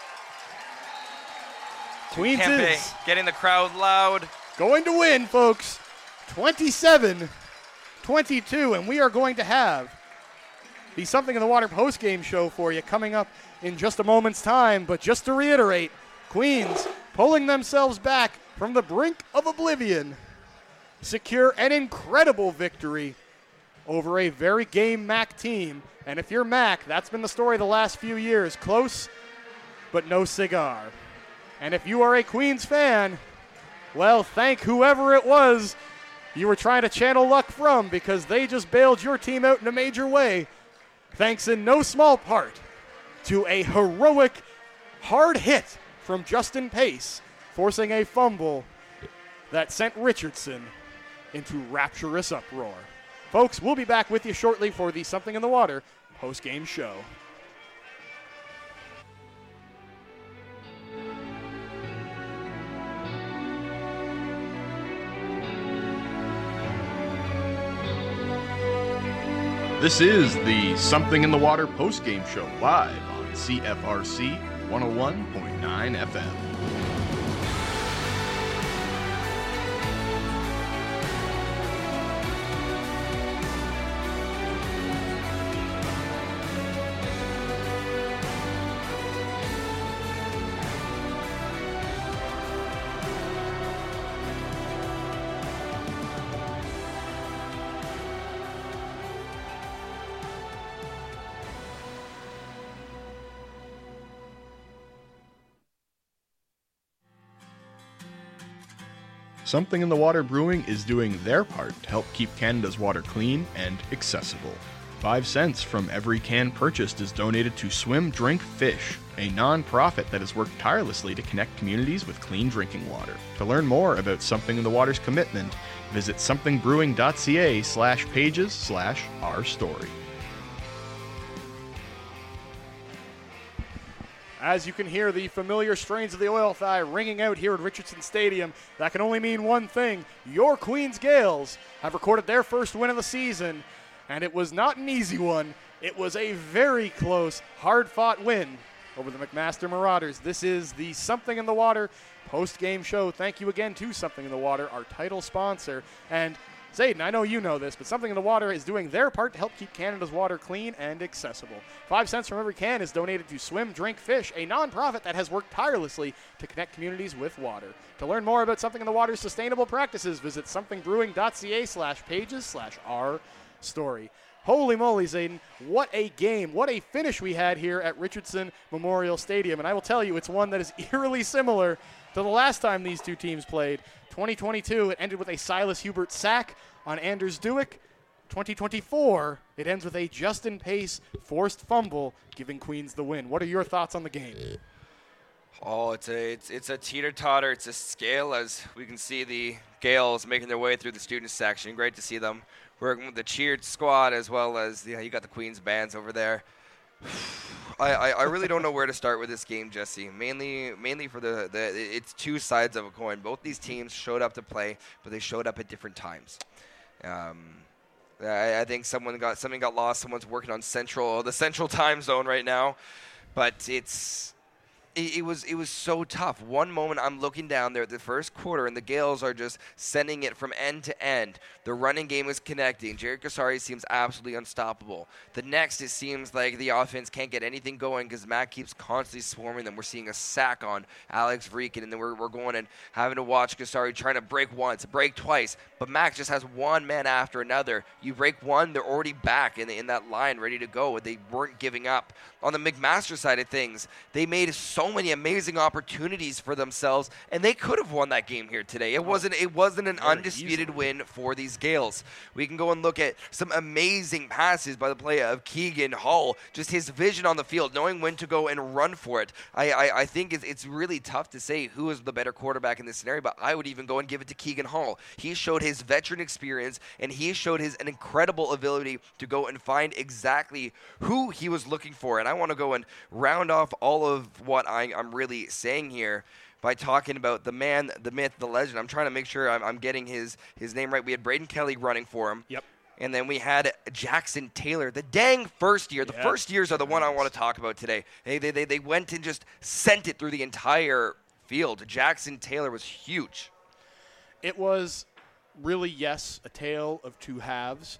Queens Kempe is getting the crowd loud. going to win, folks, twenty-seven twenty-two, and we are going to have the Something in the Water postgame show for you coming up in just a moment's time. But just to reiterate, Queens pulling themselves back from the brink of oblivion, secure an incredible victory over a very game Mac team. And if you're Mac, that's been the story the last few years. Close, but no cigar. And if you are a Queens fan, well, thank whoever it was you were trying to channel luck from, because they just bailed your team out in a major way, thanks in no small part to a heroic hard hit from Justin Pace, forcing a fumble that sent Richardson into rapturous uproar. Folks, we'll be back with you shortly for the Something in the Water post-game show. This is the Something in the Water postgame show live on C F R C one oh one point nine F M. Something in the Water Brewing is doing their part to help keep Canada's water clean and accessible. Five cents from every can purchased is donated to Swim Drink Fish, a non-profit that has worked tirelessly to connect communities with clean drinking water. To learn more about Something in the Water's commitment, visit somethingbrewing.ca slash pages slash our story. As you can hear the familiar strains of the Oil Thigh ringing out here at Richardson Stadium, that can only mean one thing. Your Queens Gales have recorded their first win of the season, and it was not an easy one. It was a very close, hard-fought win over the McMaster Marauders. This is the Something in the Water post-game show. Thank you again to Something in the Water, our title sponsor. And Zayden, I know you know this, but Something in the Water is doing their part to help keep Canada's water clean and accessible. Five cents from every can is donated to Swim, Drink, Fish, a nonprofit that has worked tirelessly to connect communities with water. To learn more about Something in the Water's sustainable practices, visit somethingbrewing.ca slash pages slash our story. Holy moly, Zayden, what a game, what a finish we had here at Richardson Memorial Stadium. And I will tell you, it's one that is eerily similar to the last time these two teams played. twenty twenty-two, it ended with a Silas Hubert sack on Anders Dueck. twenty twenty-four, it ends with a Justin Pace forced fumble, giving Queens the win. What are your thoughts on the game? Oh, it's a it's it's a teeter-totter. It's a scale, as we can see the Gales making their way through the student section. Great to see them working with the cheered squad, as well as, yeah, you got the Queens bands over there. I, I, I really don't know where to start with this game, Jesse. Mainly mainly for the, the it's two sides of a coin. Both these teams showed up to play, but they showed up at different times. Um, I, I think someone got something got lost. Someone's working on central the central time zone right now, but it's. It, it was it was so tough. One moment I'm looking down there at the first quarter, and the Gales are just sending it from end to end. The running game is connecting. Jared Kasari seems absolutely unstoppable. The next, it seems like the offense can't get anything going because Mac keeps constantly swarming them. We're seeing a sack on Alex Vrieken, and then we're, we're going and having to watch Kasari trying to break once, break twice. But Mac just has one man after another. You break one, they're already back in, the, in that line ready to go. They weren't giving up. On the McMaster side of things, they made so many amazing opportunities for themselves, and they could have won that game here today. It wasn't it wasn't an Very undisputed easily. win for these Gales. We can go and look at some amazing passes by the play of Keegan Hall, just his vision on the field, knowing when to go and run for it. I, I, I think it's, it's really tough to say who is the better quarterback in this scenario, but I would even go and give it to Keegan Hall. He showed his veteran experience, and he showed his an incredible ability to go and find exactly who he was looking for. And I want to go and round off all of what I, I'm really saying here by talking about the man, the myth, the legend. I'm trying to make sure I'm, I'm getting his, his name right. We had Braden Kelly running for him. Yep. And then we had Jackson Taylor, the dang first year. The Yep. first years are the one I want to talk about today. They, they, they, they went and just sent it through the entire field. Jackson Taylor was huge. It was really, yes, a tale of two halves.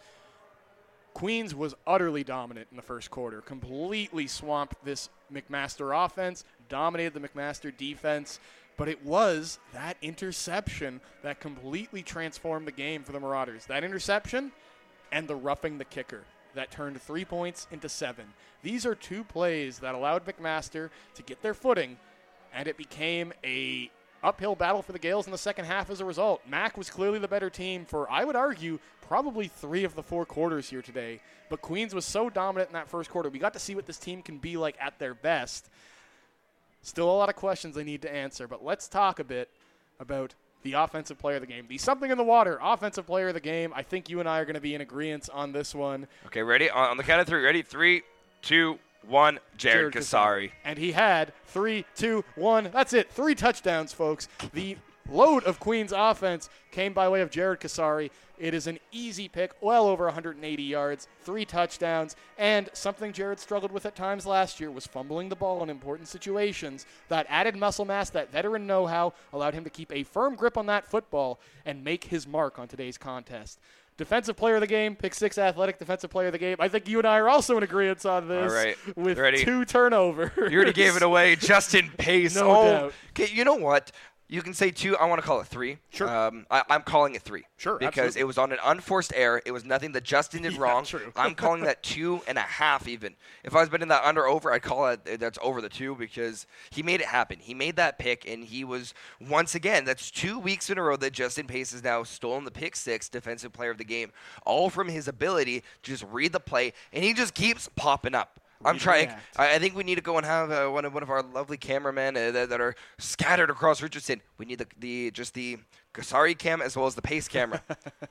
Queens was utterly dominant in the first quarter, completely swamped this McMaster offense, dominated the McMaster defense, but it was that interception that completely transformed the game for the Marauders. That interception and the roughing the kicker that turned three points into seven. These are two plays that allowed McMaster to get their footing, and it became a uphill battle for the Gales in the second half as a result. Mac was clearly the better team for, I would argue, probably three of the four quarters here today. But Queens was so dominant in that first quarter. We got to see what this team can be like at their best. Still a lot of questions they need to answer, but let's talk a bit about the offensive player of the game. The Something in the Water offensive player of the game. I think you and I are going to be in agreement on this one. Okay, ready? On the count of three. Ready? Three, two, one. Jared, Jared Kasari. And he had three, two, one. That's it. Three touchdowns, folks. The load of Queens offense came by way of Jared Kasari. It is an easy pick, well over one hundred eighty yards, three touchdowns, and something Jared struggled with at times last year was fumbling the ball in important situations. That added muscle mass, that veteran know-how, allowed him to keep a firm grip on that football and make his mark on today's contest. Defensive player of the game, pick six athletic defensive player of the game. I think you and I are also in agreement on this. All right. With Ready? two turnovers. You already gave it away. Justin Pace. No oh, doubt. Okay, you know what? You can say two. I want to call it three. Sure. Um, I, I'm calling it three. Sure, Because absolutely. it was on an unforced error. It was nothing that Justin did Yeah, wrong. true. I'm calling that two and a half even. If I was betting that under over, I'd call it that's over the two because he made it happen. He made that pick, and he was, once again, that's two weeks in a row that Justin Pace has now stolen the pick six defensive player of the game, all from his ability to just read the play, and he just keeps popping up. I'm trying. I, I think we need to go and have uh, one of one of our lovely cameramen uh, that, that are scattered across Richardson. We need the the just the Kasari cam as well as the Pace camera.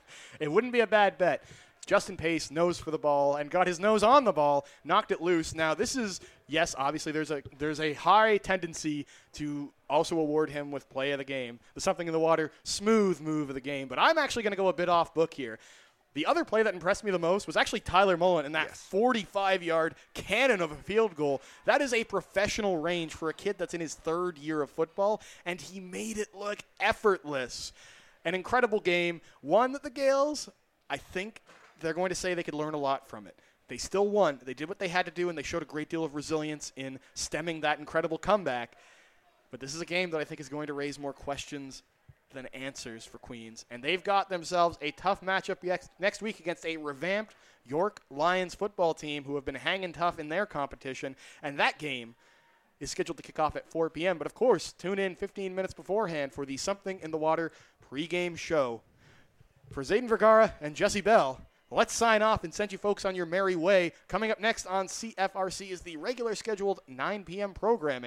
It wouldn't be a bad bet. Justin Pace nose for the ball and got his nose on the ball, knocked it loose. Now this is, yes, obviously there's a there's a high tendency to also award him with play of the game. The Something in the Water smooth move of the game. But I'm actually going to go a bit off book here. The other play that impressed me the most was actually Tyler Mullen and that forty-five-yard cannon of a field goal. That is a professional range for a kid that's in his third year of football, and he made it look effortless. An incredible game, one that the Gales, I think they're going to say they could learn a lot from it. They still won. They did what they had to do, and they showed a great deal of resilience in stemming that incredible comeback. But this is a game that I think is going to raise more questions than answers for Queens. And they've got themselves a tough matchup next week against a revamped York Lions football team who have been hanging tough in their competition. And that game is scheduled to kick off at four p.m. But, of course, tune in fifteen minutes beforehand for the Something in the Water pregame show. For Zayden Vergara and Jesse Bell, let's sign off and send you folks on your merry way. Coming up next on C F R C is the regular scheduled nine p.m. programming.